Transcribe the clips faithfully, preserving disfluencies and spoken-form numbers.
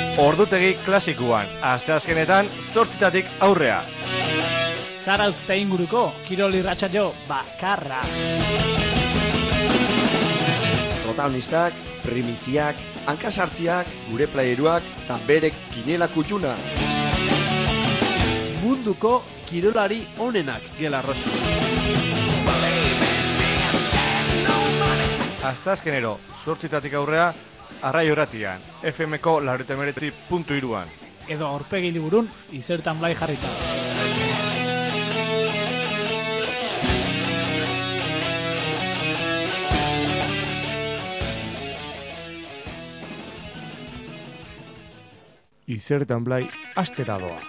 Ordutegi klasikuan, asteazkenetan zortzitatik aurrea. Zarauzta inguruko, kirol irratsaio bakarra. Protagonistak, primiziak, hankasartziak, gure playeruak, eta berek kinela kutxuna. Munduko kirolari onenak gela rosi. Asteazkenero, zortzitatik aurrea, Arraio Irratian, F M-ko laurogeita hemeretzi puntu hiruan. Edo aurpegi liburun, izertan blai jarrita. Izertan blai astera doa.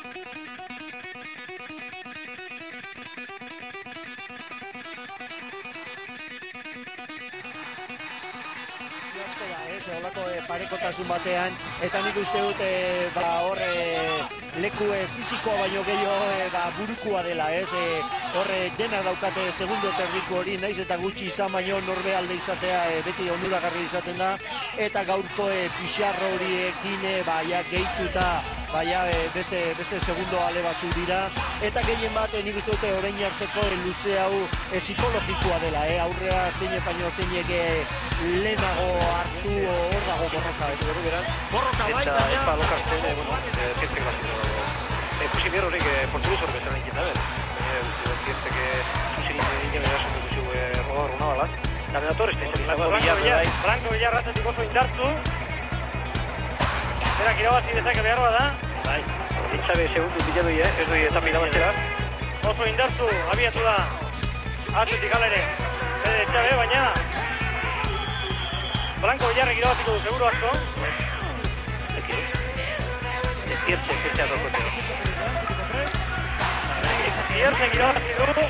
Parekotasun batean, eta nik uste dut e, ba, hor e, leku e, fizikoa baino gehiago e, ba, burukua dela, ez? E, hor e, dena daukate segundo terdiko hori, naiz eta gutxi izan baino norbe alde izatea e, beti onuragarri izaten da, eta gaurko e, pixarro horiekin e, baia gehituta, baia e, beste, beste segundo ale batzu dira, eta gehien bat e, nik uste dute orain arteko e, luze hau e, psikologikoa dela, e, aurrea zeine baino zeinek e, lehenago hartu hor dago borroka, ez berri beran. Borroka bai, eta epa lokartzen, bueno, zientek bazito. Ikusi behar horiek portuguz hori bezala egin da, ben. Zientek zuzen egin erasun dugu rodar una bala. Da benator, ez da izan. Franco Villar ratzatik oso indartu. Berak irabazi dezake behar da. Bai, itxabe segundu bilatu eh? Ez doi eta mirabazera. Oso indartu, abiatu da. Atletik alere. Zede itxabe, baina Blanco Villarrek irabaziko du, seguro asko. Ziertzen, ziertzen adokote. Ziertzen irabaziko du.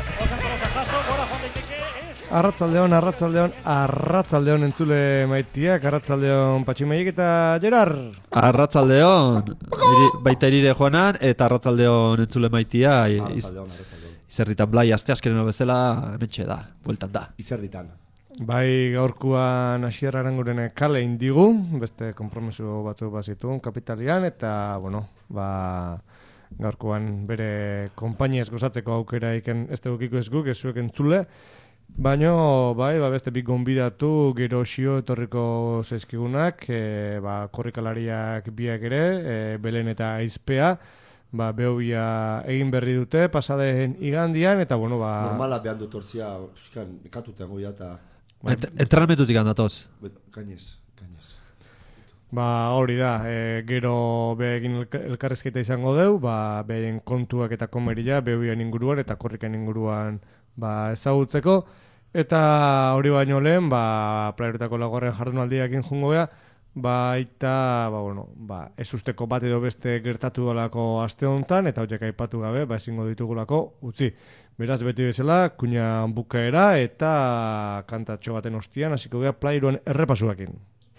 Arratzaldeon, arratzaldeon, arratzaldeon entzule maitiak, arratzaldeon Patximaiek eta Gerard. Arratzaldeon, eri, baita erire joanan, eta arratzaldeon entzule maitia. Arratzaldeon, arratzaldeon. Izerritan blai, asteazkeneno bezala, hementxe da, bueltan da. Izerritan. Bai, gaurkuan Asier Aranguren kale indigu, beste konpromiso batzuk bazituen kapitalian, eta, bueno, ba, gaurkuan bere konpainiaz gozatzeko aukera iken ez tegukiko ez guk, ez zuek entzule, baina, bai, ba, beste bik gonbidatu gero xio etorriko zaizkigunak, e, ba, korrikalariak biak ere, e, Belen eta Aizpea, ba, behobia egin berri dute, pasaden igandian, eta, bueno, ba... Normala behan dut ortzia, eskan, ekatutean goia, eta... Et, entrenamentutik handatoz. Gainez, gainez. Ba, hori da, e, gero behegin elkarrezketa izango deu, ba, behien kontuak eta komerila, behobian inguruan eta korrikan inguruan ba, ezagutzeko. Eta hori baino lehen, ba, playeretako lagorren jardunaldiakin jungo beha, baita, ba, bueno, ba, ez usteko bat edo beste gertatu dalako aste honetan, eta horiek aipatu gabe, ba, ezingo ditugulako utzi. Beraz, beti bezala, kuina bukaera eta kantatxo baten ostian, hasiko gara playeroen errepasuakin.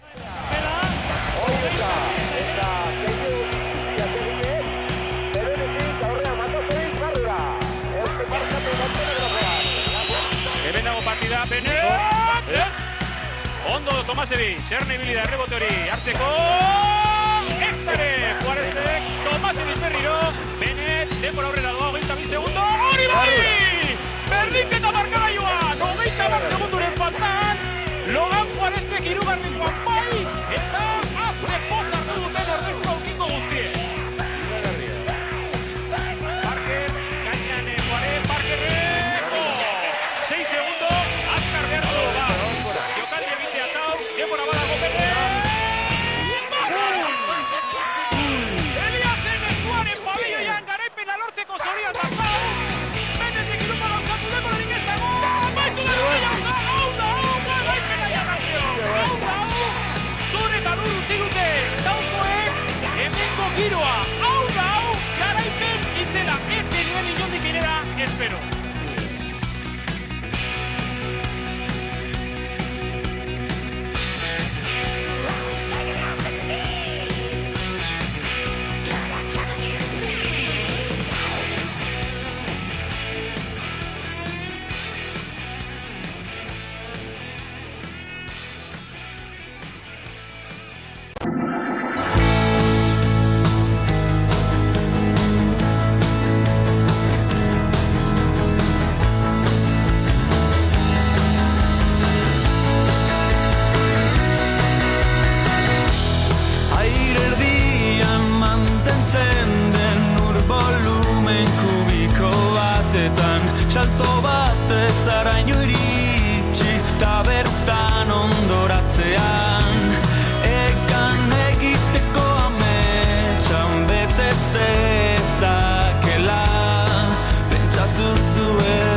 Hemen dago partida, Benet! Ondo, Tomasevi, Txerne ibili da errebote hori, harteko... Eztare, Juarezek, Tomasevi berriro, Benet, denbora aurrera doa, hogeita bi segundo, hori bai! Berdinketa markagailuan, hogeita bat segunduren faltan, Logan Juarezek hirugarrengoan bai, eta azte pozak duten ordezko aukiko guztien. Parker, gainean Juarez, Parkerrek, sei segundo, azkar behar du, ba. Jokaldi egitea tau, denbora badago Benet. Eliasen eskuaren pabelloian garaipena lortzeko zorian dakau. Benetik irupa gauzatu denborarik ez dago. Baitu da duela, hau da, hau da, garaipena jagazio. Hau da, hau. Zure eta lur utzi dute, daukoek, hemengo giroa. Hau da, hau, garaipen izela. Ez denuen inondik inera, espero. salto batez araino iritsi, ta bertan ondoratzean, ekan egiteko ametsan bete zezakela, pentsatu zuen.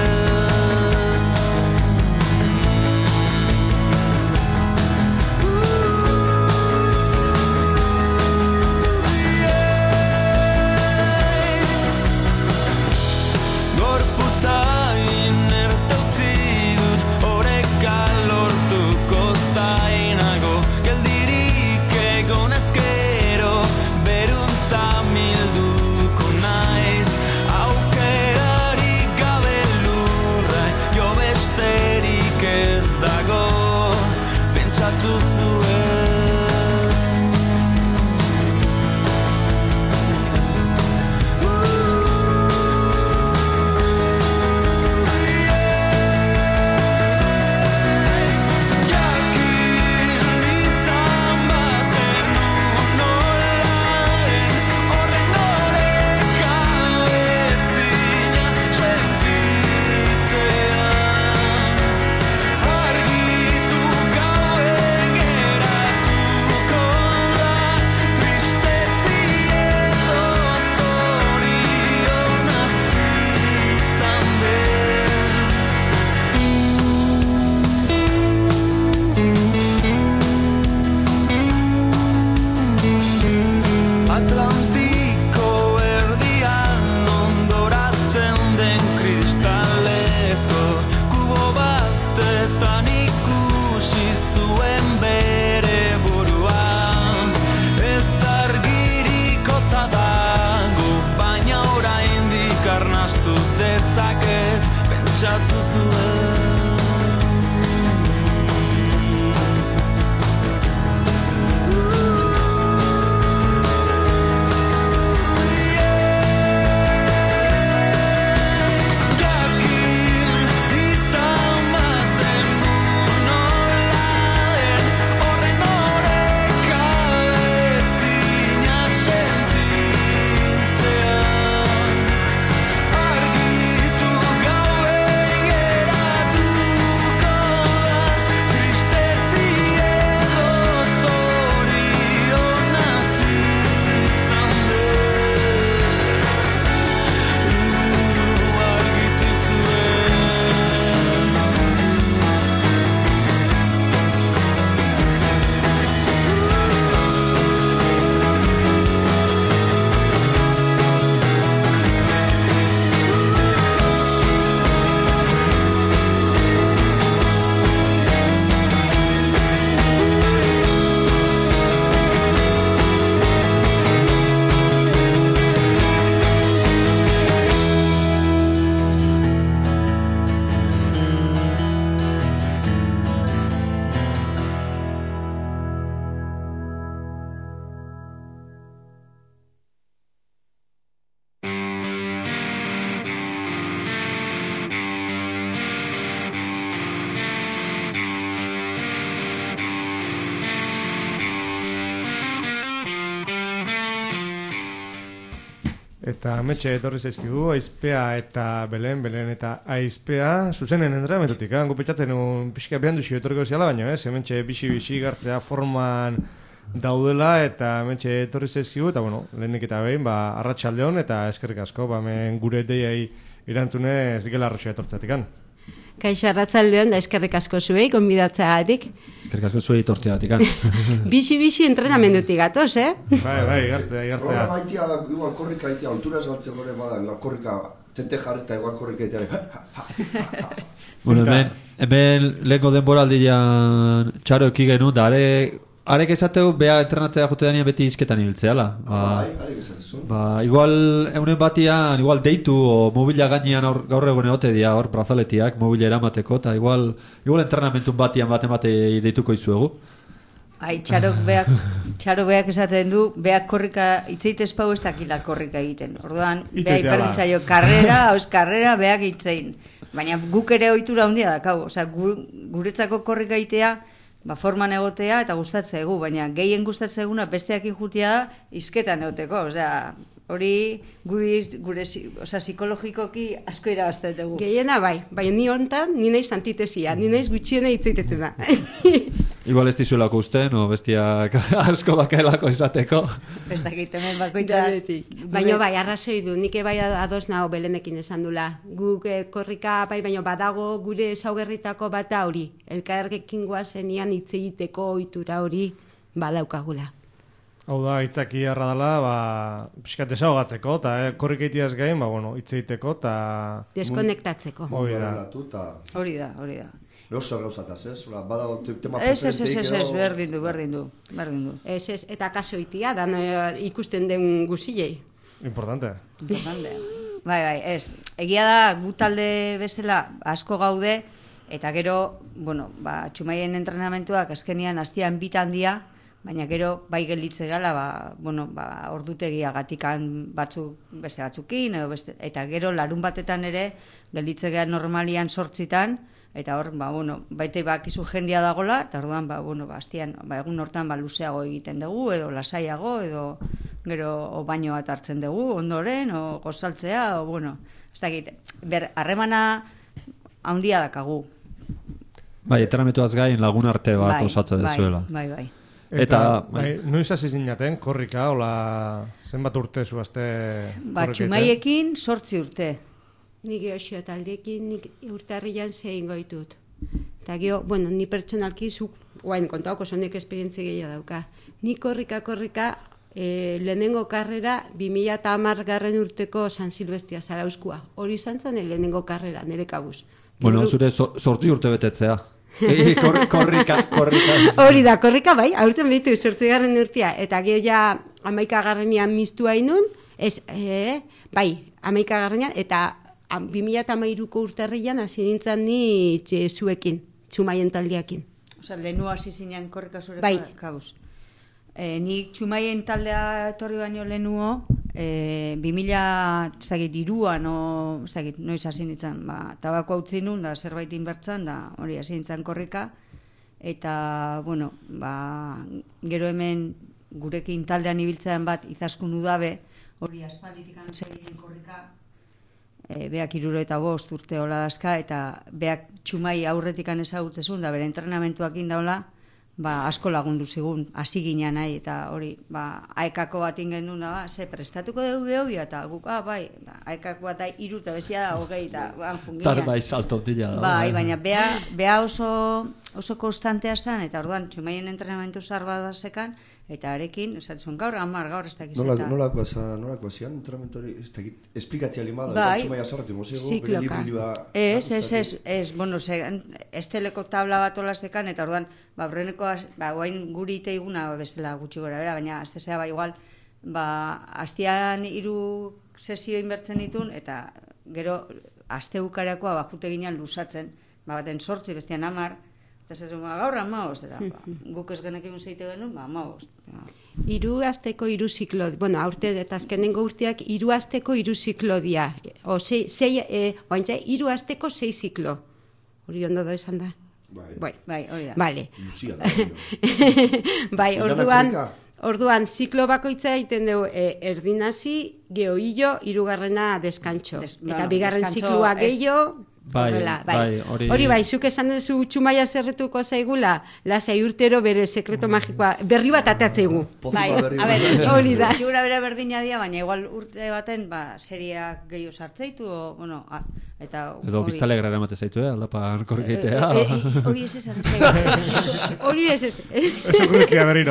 Eta metxe etorri zaizkigu, Aizpea eta Belen, Belen eta Aizpea, zuzenen entrenamentutik, eh? Gupetxatzen un pixka behan duzi etorriko ziala, baina ez, hementxe bixi-bixi gartzea forman daudela, eta metxe etorri zaizkigu, eta bueno, lehenik eta behin, ba, arratsaldeon eta eskerrik asko, ba, men gure deiai irantzune zikela arroxoa etortzatik. Kaixo, arratsaldeon da eskerrik asko zuei, gonbidatzeagatik. Eskerrik asko zuei tortzeagatik. Bixi-bixi entrenamendutik gatoz, eh? Bai, bai, gartzea, gartzea. Horra baitia, igual korrika itea, alturaz galtzen gore bada, igual korrika, tente jarrita, igual korrika itea. Bueno, hemen, hemen lehenko denboraldian txaro eki genuen, da are... Arek esateu, beha entrenatzea jote danean beti izketan ibiltzeala. Ba, bai, arek esatezun. Ba, igual, eunen batian, igual deitu o mobila gainean aur, gaur egun egote dia, hor, brazaletiak, mobila eramateko, eta igual, igual entrenamentun batian bat emate deituko izuegu. Ai, txarok beak, txaro beak esaten du, beak korrika, itzeite espau ez dakila korrika egiten. Orduan, beha iperditzaio, karrera, hauz karrera, beak itzein. Baina guk ere ohitura handia dakau, osea, guretzako korrika egitea, ba, forman egotea eta gustatzea egu, baina gehien gustatzea eguna besteak injutia da izketan egoteko, osea, Hori guri, gure oza, psikologikoki asko irabazten dugu. Gehiena bai, baina ni hontan, ni naiz antitesia, ni naiz gutxiena hitzaiteten da. Igual ez dizuelako usten, o bestiak asko dakaelako izateko. Ez dakit, hemen bakoitza. Baina bai, arrazoi du, nik bai ados nago Belenekin esan dula. Guk eh, korrika bai, baina badago gure ezaugarritako bat da hori. Elkarrekin goazenian hitz egiteko ohitura hori badaukagula. Hau da, hitzaki harra dela, ba, pixkat desagogatzeko, eta eh, korrika itiaz gain, ba, bueno, hitz egiteko, eta... Deskonektatzeko. Hori da. Hori da, hori da. Eozer gauzataz, ez? Badago tema Ez, ez, ez, ez, ez, berdin du, berdin du, berdin du. Ez, ez, eta kaso itia, dan eh, ikusten den guzilei. Importante. Importante. Bai, bai, ez. Egia da, gu talde bezala asko gaude, eta gero, bueno, ba, Txumaien entrenamentuak azkenian hastian bitan dia, baina gero bai gelitze gala, ba, bueno, ba, ordutegia gatikan batzuk beste batzukin, edo beste, eta gero larun batetan ere gelitze gala normalian sortzitan, eta hor, ba, bueno, baite bakizu jendia dagola, eta orduan, ba, bueno, ba, astian, ba, egun hortan ba, luzeago egiten dugu, edo lasaiago, edo gero o baino bat hartzen dugu, ondoren, o gozaltzea, o, bueno, ez dakit, ber, harremana handia dakagu. Bai, entrenamentuaz gain lagun arte bat bai, osatzen bai, dezuela. Bai, bai. Eta, eta bai, noiz hasi zinaten, korrika, hola, zenbat urte zuazte ba, Txumaiekin sortzi urte. Nik geosio taldeekin, nik urtarrian zein goitut. Eta gero, bueno, ni pertsonalki zuk, guain, kontauko zonek esperientzia gehiago dauka. Ni korrika, korrika, e, lehenengo karrera, bi mila hamar garren urteko San Silvestia Zarauskua. Hori izan zen lehenengo karrera, nire kabuz. Bueno, Gero, zure sortzi urte betetzea. Ei, kor, korrika, korrika. Hori da, korrika bai, aurten behitu sortzigarren urtea, eta gero ja amaika garrenean mistua inun, ez, e, bai, amaika garrenean, eta bi mila hamairuko urtarrian hasi nintzen ni txe, zuekin, Txumaien taldeakin. Osa, lehenu hasi zinean korrika zure bai. kabuz. E, nik Txumaien taldea etorri baino lehenuo, e, bi mila iruan, o, zagit, noiz hasi nintzen, ba, tabako utzi nun, da zerbait inbertzan, da hori hasi nintzen korrika, eta, bueno, ba, gero hemen gurekin taldean ibiltzean bat izaskun udabe, hori aspalditikan zegin korrika, e, beak iruro eta bost urte hola dazka, eta beak Txumai aurretikan ezagutzezun, da bere entrenamentuak indaula, ba, asko lagundu zigun, hasi ginen nahi, eta hori, ba, aekako bat ingen duen, ba, ze prestatuko dugu behobia, eta guk, ah, bai, ba, aekako bat da iru, eta bestia da, hogei, eta, ba, fungina. Tar bai, salto dila da. Bai, baina, bea, bea oso, oso konstantea zen, eta orduan, Txumaien entrenamentu zarba da sekan, eta arekin, esatzen gaur, amar, gaur, ez dakiz, Nola, eta... nolako nolako zian entrenamentu hori, ez dakit, esplikatzea lima da, bai, Txumaia zarratu mozigo, zikloka. Ez, ez, ez, ez, bueno, ze, esteleko tabla bat ola sekan, eta orduan, ba, breneko, ba, guain guri iteiguna bezala gutxi gora bera, baina azte zea, ba, igual, ba, hastian hiru sesio inbertzen ditun, eta gero, aste bukarakoa, ba, jute ginen lusatzen, ba, baten sortzi, bestian amar, eta zaten, ba, gaur amaoz, eta, ba, guk ez genek egun zeite genuen, ba, amaoz. Hiru asteko hiru ziklo, bueno, aurte eta azkenengo urteak hiru asteko hiru ziklo dia. O sei, sei, eh, oaintza, hiru asteko sei ziklo. Hori ondo da esan da? Bai. Bai, bai, hori da. Vale. Luzia da. Bai, orduan, orduan, ziklo bakoitza egiten dugu eh, erdinazi, geoillo, hirugarrena deskantxo. Des, eta bueno, bigarren descanso zikloa es- gehiago, Bai, horrela, bai, hori... Hori bai, zuk esan duzu Txumaia zerretuko zaigula, lasai urtero bere sekreto magikoa, berri bat atatzeigu. Bai, berri a ber, bat. Hori da. Txigura bere berdina dia, baina igual urte baten, ba, seriak gehiago sartzeitu, o, bueno, a, eta... Edo hori- biztalegra eramaten zaitu, eh, aldapan korrikeitea. Eh, eh, eh, Hori ez esan zaigu. Hori ez ez. Eso kurrikia berriro.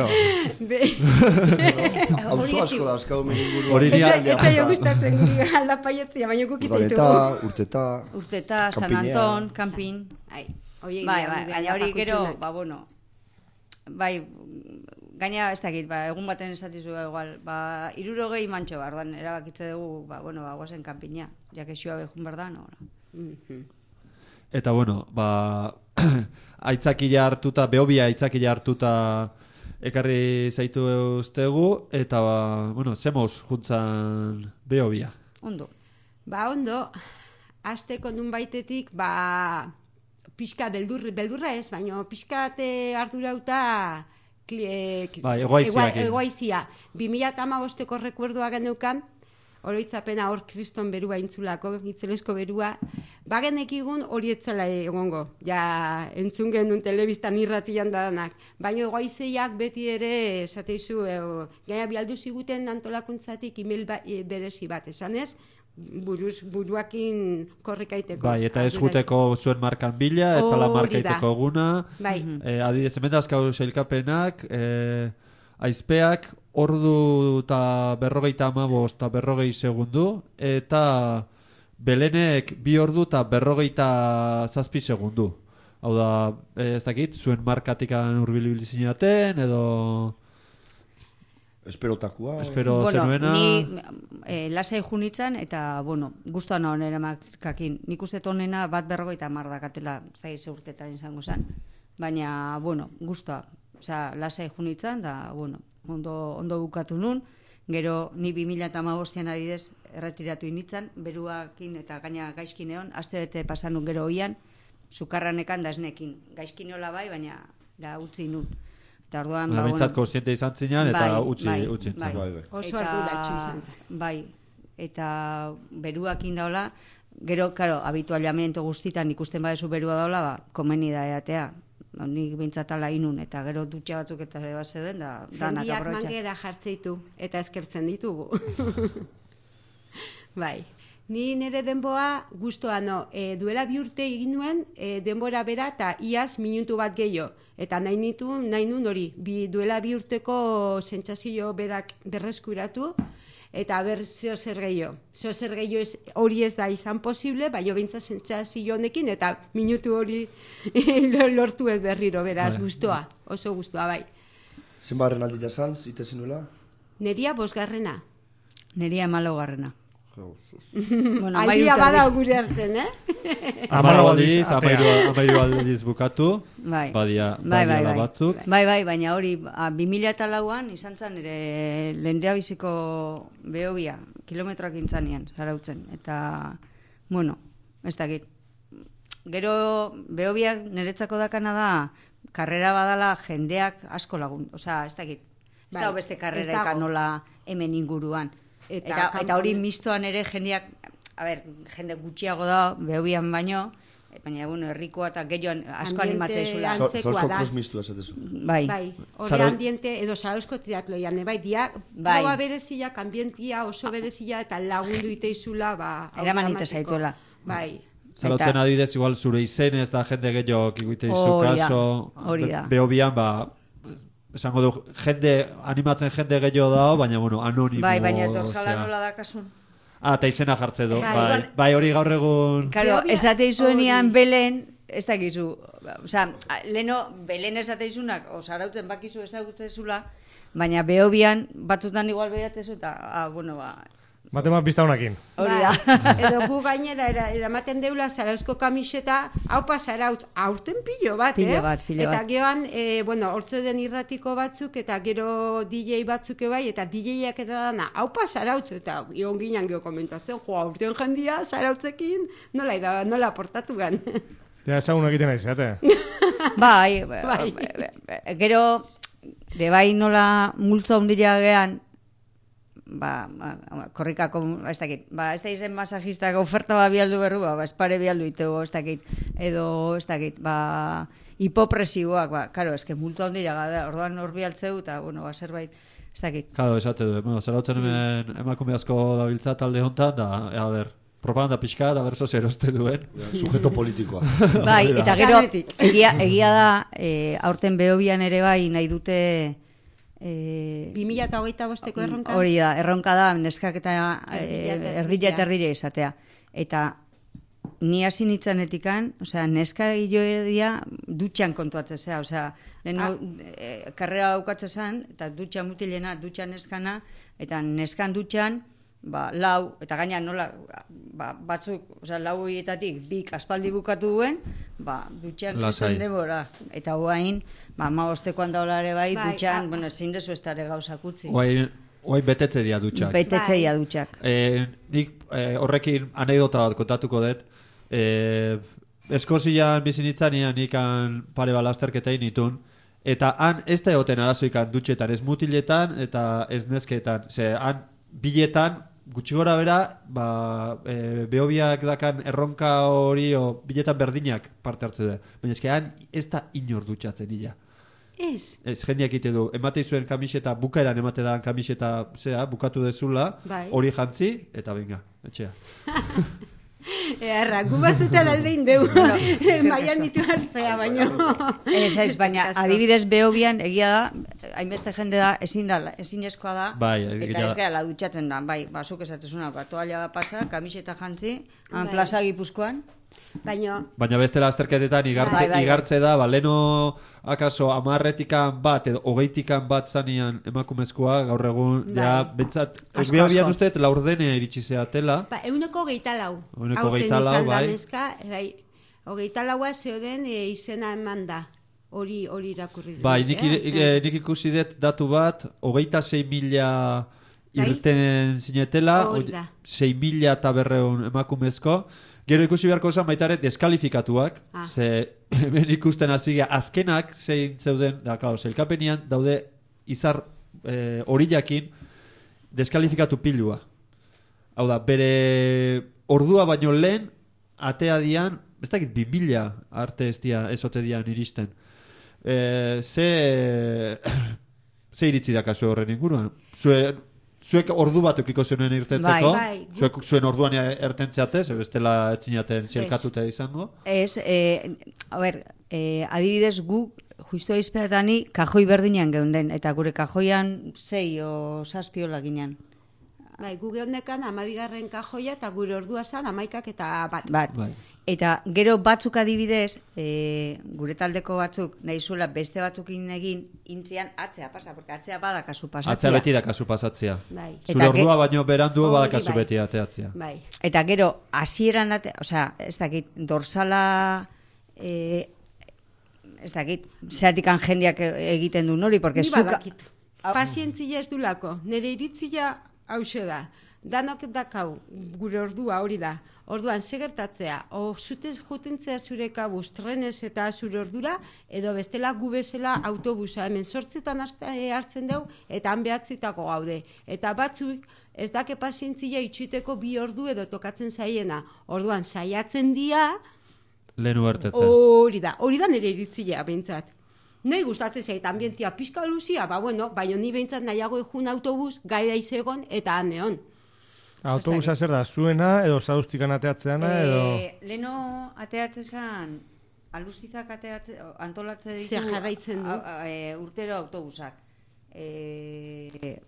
Auzo asko da, azkau meninguru. Hori Eta nia- eta jo gustatzen guri aldapaiotzia, baina gukita Udaleta, ditugu. urteta, Urteta, San Kanpinea. Anton, Kanpin. Ai, horiek Bai, dira bai, gure baina hori gero, aldapakoitzunak. ba, bueno, bai, gaina ez dakit, ba, egun baten esatizu igual, ba, irurogei mantxo, bardan, erabakitze dugu, ba, bueno, ba, guazen kanpina, jakexua behun berdan, no? Mhm. Eta bueno, ba, aitzakila hartuta, behobia aitzakila hartuta ekarri zaitu eustegu, eta ba, bueno, zemoz juntzan behobia. Ondo. Ba, ondo, asteko nun baitetik, ba, pixka beldurri, beldurra ez, baina pixkate ardurauta kli, eh, Bai, egoaiziakin. egua- egoaizia. bi mila hamabosteko rekuerdoa geneukan, oroitzapena hor kriston berua intzulako, itzelesko berua, bagenekigun hori etzela egongo. Ja, entzun genuen telebistan irratian dadanak. Baina goizeiak beti ere, esateizu, e, gaina bialdu ziguten antolakuntzatik email ba, e, berezi bat, esanez, buruz, buruakin korrikaiteko. Bai, eta ez juteko zuen markan bila, ez zala markaiteko eguna. Bai. E, adidez, hemen dazkau sailkapenak, e, aizpeak ordu eta berrogeita amabost eta berrogei segundu, eta Belenek bi ordu eta berrogeita zazpi segundu. Hau da, ez dakit, zuen markatikan urbilibili zinaten, edo... Esperotakua. Espero bueno, zenuena. Ni eh, lasai junitzen eta, bueno, guztuan honera markakin. Nik uste tonena bat berrogeita mar dakatela, ez da gize urtetan izango zen. Baina, bueno, guztua. Osea, lasai junitzen da, bueno, ondo, ondo bukatu nun. Gero, ni bi mila hamabostean adidez erretiratu initzen, beruakin eta gaina gaizkin egon, aste bete pasanun gero oian, sukarranekan da esnekin. Gaizkin hola bai, baina da utzi nun. Eta orduan, ba, bintzat konstiente izan zinean, eta bai, utzi, bai, utzi bai, bai, bai. Oso arduratsu izan zen. Bai, eta beruakin daula, gero, karo, habituallamento guztitan ikusten badezu berua daula, ba, komeni da eatea. Nik bintzatala inun, eta gero dutxa batzuk eta ere base den, da, danak Jendiak aprobetxa. mangera jartzeitu, eta eskertzen ditugu. Bai. Ni nire denboa guztua no, e, duela bi urte egin nuen e, denbora bera eta iaz minutu bat gehiago. Eta nahi nitu, nahi nun hori, bi, duela bi urteko sentsazio berak berreskuratu, eta ber zeo zer gehiago. Zeo zer gehiago ez, hori ez da izan posible, bai bintza sentsazio honekin, eta minutu hori lortu ez berriro, beraz, guztua, oso guztua, bai. Zenbarren aldi jazan, zite zinuela? Neria bosgarrena. Neria emalogarrena. Bueno, Aldia bada gure arten, eh? Amalo aldiz, amairu aldiz bukatu, bai. badia, bai, bai, badia bai, batzuk. Bai, bai, baina hori, bi mila eta lauan izan zen ere lendea biziko behobia, kilometroak intzanean, zarautzen. Eta, bueno, ez dakit. Gero behobiak niretzako dakana da, karrera badala jendeak asko lagun, osea, ez dakit. Ez Bai, dago beste ez karrera dago. nola hemen inguruan. Eta, Eta, eta hori mistoan ere jendeak, a ber, jende gutxiago da, behobian baino, baina, bueno, herrikoa eta gehioan asko Ambiente animatzea izula. So, antzekoa Zozko da. kosmistu esatezu. Bai. Bai, horre Zara- ambiente, edo Zarauzko triatloian, bai, dia, Bai. proba bereziak, ambientia oso berezia, eta lagundu iteizula, ba, Eraman aurre ite emateko. zaituela. Bai. Zarautzen Eta- adibidez, igual zure izenez da jende gehiago ikuite izu Hori da, kaso. hori da. Behobian, ba, esango du, jende, animatzen jende gehiago dago, baina, bueno, anonimo. Bai, baina dorsala osea. nola da kasun. Ah, eta izena jartze du. Bai. Bai, bai, hori gaur egun... Karo, Behobia- esate izuenian hori. Belen, ez dakizu, osea, leno, Belen esate izunak, osarautzen bakizu ezagutzezula, baina behobian, batzutan igual behatzezu, eta, ah, bueno, ba, Matemat bizta honakin. hori Bai. da. Edo gu gainera era, eramaten deula Zarauzko kamiseta, haupa Zarautz, aurten pilo bat, Pilo eh? bat, pilo eta bat. geoan, e, bueno, hortze den irratiko batzuk, eta gero D J batzuk bai, eta D J-ak eta dana, haupa Zarautz, eta ion ginen geho komentatzen, jo, aurten jendia Zarautzekin, nola, ida, nola portatu gan. Ja, ezagun egiten nahi zeate. Bai, Bai. gero, de bai nola multzo handia gean, ba, ba, korrikako, ez dakit, ba, ez da izen masajistak oferta ba bialdu berru, ba, ba espare bialdu itego, ez dakit, edo, ez dakit, ba, hipopresioak, ba, karo, eske multo handia gara, orduan hor bialtzeu, eta, bueno, ba, zerbait, ez dakit. Claro, esate du. Bueno, zarautzen hemen emakume asko dabiltza talde hontan, da, a ber, propaganda pixka, da berzo zer oste duen. Sujeto politikoa. Bai, eta gero, Ganetik. egia, egia da, e, aurten behobian ere bai nahi dute... E, bi mila hogeita bosteko erronka? Hori da, erronka da, neskak eta Erdila eta erdila erdila. eta erdila izatea. Eta ni hasi nitzenetikan, osea, neska joedia dutxan kontuatzen zea, osea, lehen Ah. e, karrera daukatzen zen, eta dutxa mutilena, dutxa neskana, eta neskan dutxan, ba, lau, eta gaina nola, ba, batzuk, osea, lau horietatik bik aspaldi bukatu duen, ba, dutxan Lasai. kriston denbora. Eta guain, ba, ma ostekoan daula ere bai, Bai, dutxan, ah. bueno, ezin dezu ez dare gauzak utzi. Oai, oai betetze dia dutxak. Betetzeia Bai. dutxak. Eh, nik eh, horrekin anekdota bat kontatuko dut. Eh, Eskozian bizinitzanian ikan pare bat lasterketa initun. Eta han ez da egoten arazoikan dutxetan, ez mutiletan eta ez nesketan. Ze han biletan gutxi gora bera, ba, e, Behobiak dakan erronka hori o biletan berdinak parte hartze du. Baina eskean ez da inor dutxatzen illa. Ez. Ez, jendeak ite du. Ematei zuen kamiseta, bukaeran emate da kamiseta, zea, bukatu dezula, hori jantzi, eta venga, etxea. Erra, gu batzutan aldein deu, maian ditu altzea, baino. Ez, ez, baina adibidez Behobian egia da, hainbeste jende da, ezin da, ezinezkoa da, bai, eta ez gara dutxatzen da, bai, basuk esatezuna, ba, toalla pasa, kamiseta jantzi, han plaza Gipuzkoan. Baina, Baina bestela azterketetan igartze, bai, bai, bai. igartze da, ba, leno akaso amarretikan bat edo hogeitikan bat zanian emakumezkoa, gaur egun, bai. ja, bentsat, Asko, Behobian asko. usteet laurdene iritsi zeatela. ba, euneko hogeita lau. Euneko hogeita lau, bai. Danezka, bai, hogeita laua zeuden e, izena eman da. Hori hori irakurri dut. Bai, nik, eh, nik, nik ikusi dut datu bat, hogeita sei mila Bai. irten zinetela, Hori da. sei mila eta berreun emakumezko. Gero ikusi beharko zen baitare deskalifikatuak, Ah. ze hemen ikusten hasi gara, azkenak zein zeuden, da, klaro, zelkapenian daude izar eh, horillakin deskalifikatu pilua. Hau da, bere ordua baino lehen, atea dian, ez dakit, bi mila arte ez dia, ez ote dian iristen. E, ze, ze iritzi da kasu horren inguruan? Zue, zuek ordu bat eukiko zenuen irtentzeko? Bai, bai. Zuek zuen orduan ertentzeate, ze bestela etzinaten zielkatuta izango? Ez, eh, a ber, eh, adibidez gu, justu aizpeatani, kajoi berdinean geunden, eta gure kajoian sei o saspiola ginen. Bai, gu gehonekan amabigarren kajoia eta gure ordua zan amaikak eta bat. Bat. Bai. Eta gero batzuk adibidez, e, gure taldeko batzuk, nahi zuela beste batzukin egin, intzian atzea pasa, porque atzea bada kasu pasatzea. Atzea beti da kasu pasatzea. Bai. Zure Eta ordua ge- baino berandu Hori badakazu bai. beti ateatzea. Bai. Eta gero, hasieran, ate, osea, ez dakit, dorsala, e, ez dakit, zeatikan jendeak egiten du nori, porque Ni zuka... badakit. Pazientzia ez dulako. Nire iritzia hause da. Danok dakau gure ordua hori da. Orduan, ze gertatzea, o zutez jotentzea zure kabuz, trenez eta zure ordura, edo bestela gu bezala autobusa, hemen sortzetan hartzen dugu, eta han behatzitako gaude. Eta batzuk, ez dake pazientzia itxiteko bi ordu edo tokatzen zaiena. Orduan, saiatzen dia, Lehenu bertetzen. hori da, hori da nire iritzia, behintzat. Nahi gustatzen zait, ambientia pizka luzia, ba bueno, baina ni behintzat nahiago ejun autobus, gaira izegon eta han neon. Autobusa zer da, zuena edo zauztikan ateatzeana edo... E, leno ateatze zan, alustizak ateatze, antolatze ditu... Zer jarraitzen du? a- a- e, urtero autobusak. E,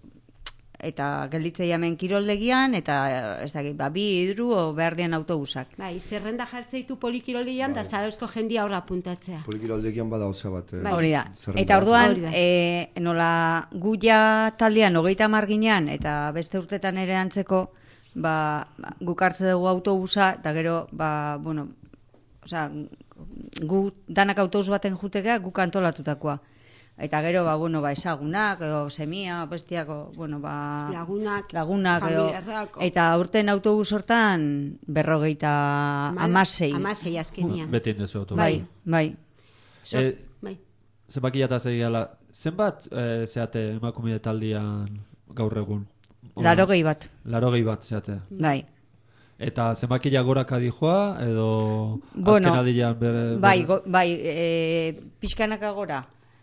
eta gelditzei hemen kiroldegian, eta ez dakit, ba, bi hidru o behar dian autobusak. Bai, zerrenda jartzeitu polikirolian da zarauzko jendia horra apuntatzea. Polikiroldegian bada oza bat. eh, Hori da. zerrenda. Eta orduan, Hori da. e, nola gu ja taldean hogeita marginan, eta beste urtetan ere antzeko, ba, guk hartze dugu autobusa, eta gero, ba, bueno, osea, gu danak autobus baten jutekea, guk antolatutakoa. Eta gero, ba, bueno, ba, ezagunak, edo semia, bestiako, bueno, ba... Lagunak, lagunak, edo... familiarrak, o- Eta urten autobus hortan berrogeita amasei. Amasei azkenian. Beti indezu autobus. Bai, bai. Sor- Eh, bai. Zenbaki eta zehiala, zenbat eh, zeate emakume taldian gaur egun? Larogei bat. Larogei bat zeate. Bai. Eta zenbakia goraka dijoa, edo Bueno, azken adilean bere... Bai, go, bai, e, pixkanaka gora.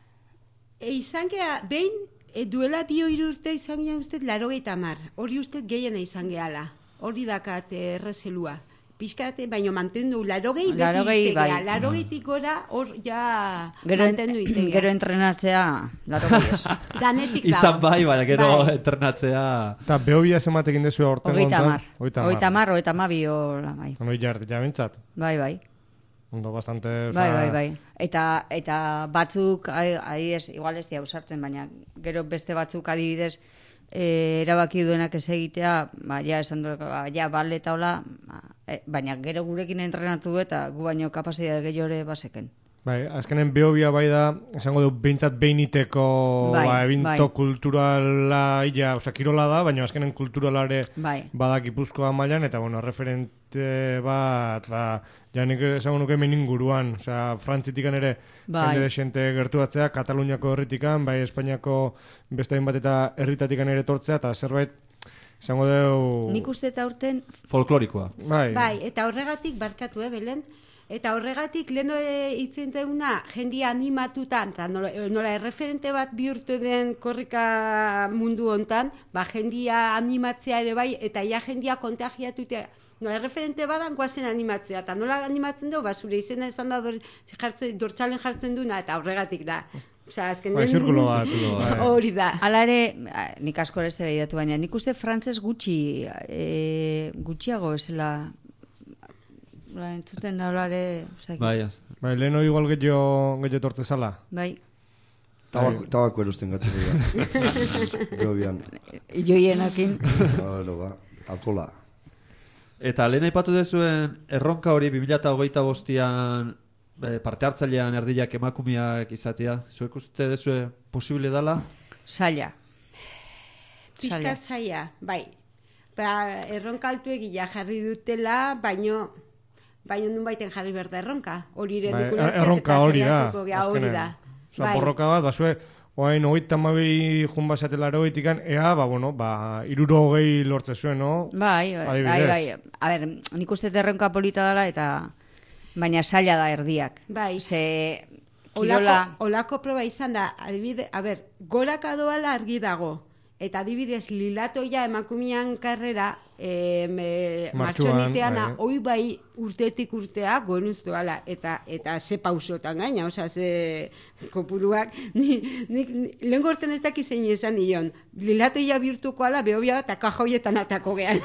E, izan gea, behin, e, duela bi hiru urte izan gea uste larogeita hamar. Hori uste gehiena izan gehala. Hori dakat eh, errezelua. Pixkate, baino mantendu, larogei beti Larogei, izte bai. gea. Larogeitik gora, hor ja Gero, en- mantendu itegea. gero entrenatzea, larogei ez. Danetik dago. Izan bai, baina gero Bai. entrenatzea... Eta Behobia zematekin dezu aurten Hogeita gontan? mar. Hogeita mar, hogeita mabi, hola, bai. Ono hilarte ja bintzat. Bai, bai. Ondo bastante... Bai, bai, bai. Eta, eta batzuk, adi- adibidez, igual ez dia usartzen, baina gero beste batzuk adibidez, e, erabaki duenak ez egitea, ba, ja, esan du, ba, ja, bale eta hola, ba, e, baina gero gurekin entrenatu du eta gu baino kapazitatea gehiago ere baseken. Bai, azkenen Behobia bai da, esango du, behintzat behiniteko Bai, ba, ebinto bai. kulturala, ja, osea, kirola da, baina azkenen kulturalare Bai. bada Gipuzkoa mailan eta, bueno, referente bat, ba, ja nik esango nuke hemen inguruan, osea, Frantzitikan ere Bai. jende desente gertuatzea, Kataluniako herritikan, bai, Espainiako beste hainbat eta herritatikan ere tortzea, eta zerbait, Zango deu... Nik uste eta urten... Folklorikoa. Bai. Bai, eta horregatik, barkatu, eh, Belen? Eta horregatik, lehen itzen deuna, jendia animatutan, eta nola, nola erreferente bat bihurtu den korrika mundu hontan, ba, jendia animatzea ere bai, eta ja jendia kontagiatutea, nola erreferente badan guazen animatzea, eta nola animatzen dugu, ba, zure izena esan da dortxalen jartzen duna, eta horregatik da. Osa, azken... Bai, zirkulo bat. Hori da. Hala ere, nik asko ere ez da behidatu baina, nik uste frantzez gutxi, e, gutxiago esela... La entzuten da olare... Bai, az. Bai, leheno igual gehiago gehiago tortze zala. Bai. Tabako erosten gatu dira. Gobian. Joienakin. Bueno, ba, alkola. Eta lehen aipatu dezuen erronka hori bi mila hogeita bostian parte hartzailean erdiak emakumeak izatea. Zuek uste dezue posible dala? Saila. Piskat saia, bai. Ba, erronka altu egia jarri dutela, baino... Baina nun baiten jarri berda erronka. Hori ere bai, erronka hori da. Hori da. Osa, bai. Borroka bat, basue, oain hogeita mabi jun basatela erogeitikan, ea, ba, bueno, ba, iruro hogei lortze zuen, no? Bai, bai, bai, bai. A ber, nik uste erronka polita dela, eta baina saila da erdiak. Bai. Ze, kirola... Olako, olako proba izan da, adibide, a ber, goraka doala argi dago. Eta adibidez, lilatoia emakumian karrera, e, martxonitean, bai. Oi bai urtetik urtea, goenuz doala, eta, eta ze pausotan gaina, oza, ze kopuruak, ni, ni, lehen gorten ez dakiz zein esan nion, lilatoia bihurtuko ala, behobia eta kajoietan atako gehan.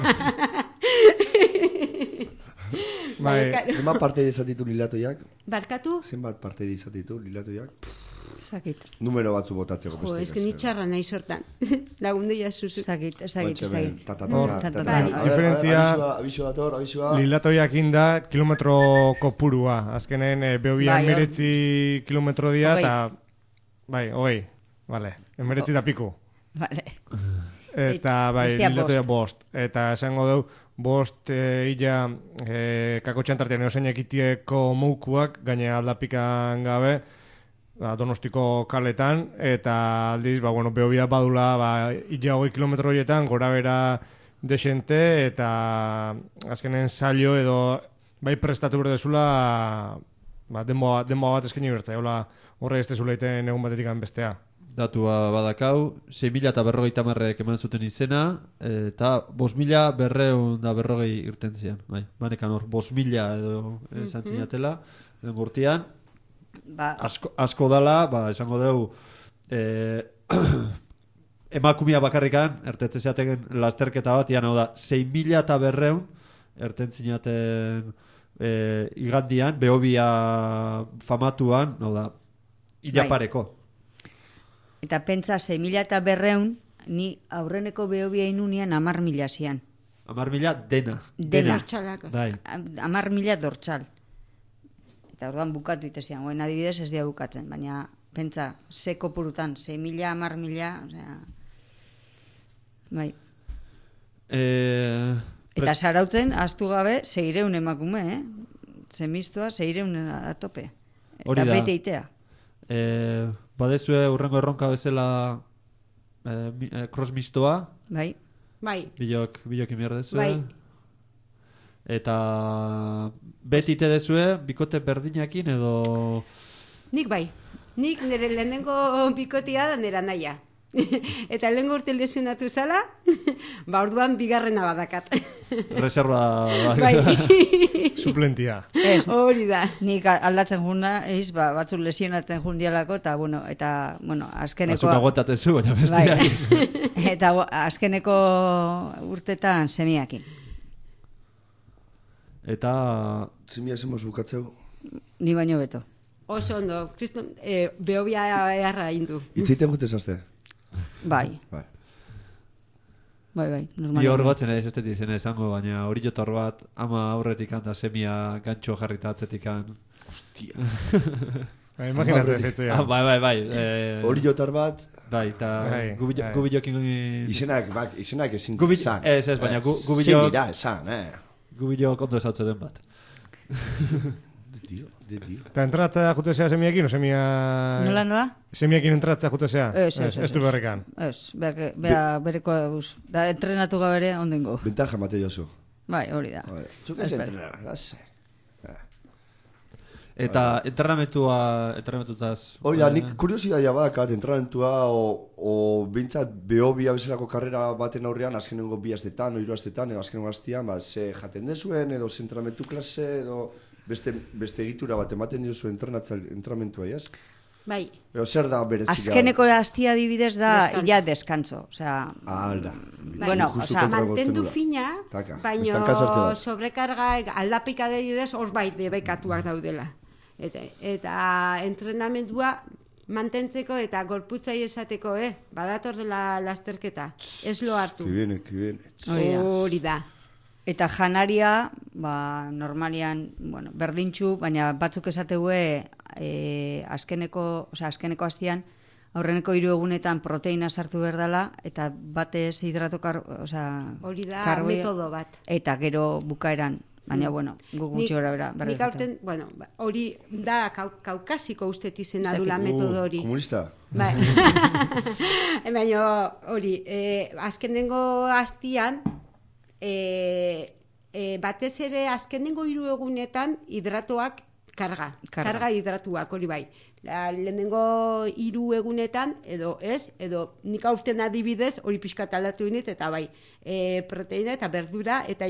Bai, zenbat parte izatitu lilatoiak? Barkatu? Zenbat parte izatitu lilatoiak? Zakit. Numero batzu botatzeko. Jo, ez que nitxarra nahi sortan. Lagundu ja zuzu. Zakit, ez zakit, ez zakit. Diferentzia... Abisu dator, abisua... Lilatoiak inda kilometro kopurua. Azkenen, behobian meretzi kilometro dia, eta... Bai, hogei. Vale, emeretzi da piku. Vale. Eta, bai, lilatoia bost. Eta esango deu, bost illa kakotxean tartean eusen ekitieko moukuak, gaine aldapikan gabe, Donostiko kaletan, eta aldiz, ba, bueno, behobia badula, ba, illa hogei kilometro horietan, gora bera desente, eta azkenen saio edo, bai prestatu berdezula, ba, denboa, denboa bat eskaini bertza, horre ez tezula iten egun batetik bestea. Datua badakau, sei mila eta berrogeita marrek eman zuten izena, eta bost mila berreun da berrogei irten zian. Bai, banekan hor, bost mila edo esan zinatela, den gurtian. Ba. Asko, asko dala, ba, esango deu, eh, emakumia bakarrikan, ertetzen zeaten lasterketa bat, ian hau da, sei mila eta berreun, ertetzen zinaten eh, igandian, behobia famatuan, hau da, ilapareko. Eta pentsa, sei mila eta berreun, ni aurreneko behobia inunian amar mila zian. Amar mila dena. Dena. Dai. Amar mila dortxal. Eta orduan bukatu itezian, goen adibidez ez dia bukatzen, baina pentsa, ze kopurutan, sei mila, amar mila, osea... Bai. Eh, eta zarauten, astu gabe, seireun emakume, eh? Zemiztua, seireun atope. Hori da. Eta bete itea. Eh, badezue urrengo erronka bezala eh, cross mistoa. Bai. Bai. Bilok, bilok imierdezue. Bai. Eta beti ite dezue, bikote berdinakin edo... Nik bai. Nik nire lehenengo bikotia da nera naia. Eta lehenengo urte lesionatu zala, ba orduan bigarrena badakat. Reserva... Bai. Suplentia. Ez, hori da. Nik aldatzen juna, eiz, ba, batzuk lesionatzen jundialako, eta, bueno, eta, bueno, azkeneko... Batzuk agotatzen zu, baina bestia. Bai. Eta azkeneko urtetan semiakin. Eta... Zimia zemoz bukatzeu? Ni baino beto. Oso ondo, Kriston, eh, behobia eharra indu. Itzeiten gute zazte? Bai. Bai. Bai, bai, normal. Bi hor batzen ez ez deti zen esango, baina hori jotor bat, ama aurretik da semia gantxo jarrita atzetik an. Hostia. Imaginatzen ez etu ya. Bai, bai, bai. Eh, hori jotor bat... Bai, eta gubilokin... Izenak, bak, izenak ezin esan. Ez, ez, baina gubilok... Zein dira esan, eh? Gubilok ondo esatze den bat. dio, de dio. Eta entratzea jutezea semiekin, o semia... Nola, nola? Semiekin entratzea jutezea? Ez, ez, ez. Ez du berrikan? Ez, bea bereko eus. Da, entrenatu gabere, ondengo. Ventaja mate jozu. Bai, hori da. Zuk ez entrenar, gase. Eta entrenamentua, entrenamentutaz... Hori da, nik kuriosidadia badakat, entrenamentua o, o bintzat behobia bezalako karrera baten aurrean, azkenengo bi astetan, o hiru astetan, edo azkenengo astean, ba, ze jaten dezuen, edo ze entrenamentu klase, edo beste, beste egitura bat ematen diozu entrenamentua, yes? Bai. Edo zer da berezia? Azkeneko astia adibidez da, illa deskanso. Osea, Alda. Bueno, osea, mantendu fina, Taka, baina sobrekarga aldapika dedidez hor bai debekatuak daudela. Eta, eta entrenamendua mantentzeko eta gorputzai esateko, eh? Badatorrela lasterketa. Ez lo hartu. Kibiene, kibiene. Hori da. Eta janaria, ba, normalian, bueno, berdintxu, baina batzuk esategue e, azkeneko, osea, azkeneko hastian, aurreneko hiru egunetan proteina sartu behar dela, eta batez hidrato kar, osea, hori da karboia, metodo bat. Eta gero bukaeran, baina, bueno, gu gutxi gora bera. Nik aurten, bueno, hori da kau, kaukasiko ustet izena dula metodo hori. Uh, komunista? Bai. Baina hori, eh, azkenengo hastian, eh, eh, batez ere azkenengo hiru egunetan hidratoak karga, karga, karga hidratuak, hori bai. La, lehenengo hiru egunetan, edo ez, edo nik aurten adibidez, hori pixkat aldatu iniz, eta bai, e, proteina eta berdura, eta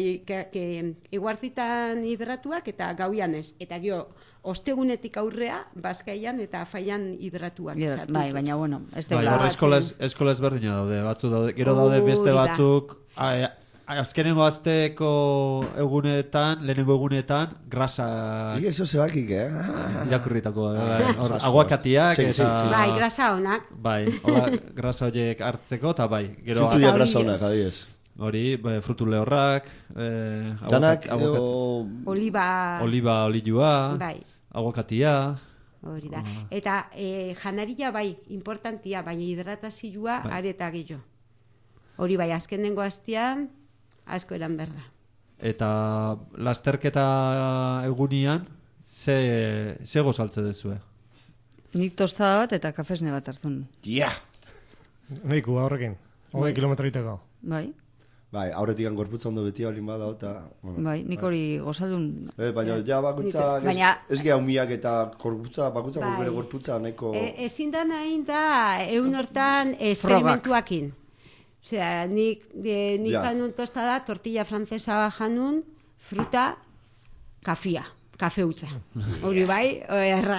eguarzitan hidratuak, eta gauian ez. Eta gio, ostegunetik aurrea, bazkaian eta faian hidratuak. Yeah, bai, baina bueno, ez bai, da... Eskola ezberdina daude, batzu daude, gero daude beste batzuk... A, azkenengo azteko egunetan, lehenengo egunetan, grasa... Ike eso zebakik, eh? Irakurritako, aguakatiak eta... Bai, grasa honak. Bai, hola, grasa horiek hartzeko, eta bai. Zintzu dia grasa honak, adiez? Hori, frutu lehorrak... Eh, Danak, edo... Oliba... Oliba olilua... Bai. Aguakatia... Hori da. Eta eh, janaria bai, importantia, baina hidratazioa bai. Areta gillo. Hori bai, azkenengo hastian... asko eran berda. Eta lasterketa egunian, ze, ze gozaltze dezue? Nik tostada bat eta kafesne bat hartzun. Ja! Yeah. Neiku, horrekin. Hogei kilometro iteko. Bai. Bai, aurretik gorputza ondo beti balin bada, eta... Bueno, bai, nik hori gozaldun... Eh, baina ja bakutza, baina... ez geha humiak eta gorputza, bakutza bai. Bere gorputza neko... E, ezin da nahi da, egun hortan esperimentuakin. Osea, nik, de, nik ja. Janun tostada, tortilla francesa janun, fruta, kafia, kafe utza. Hori bai, erra.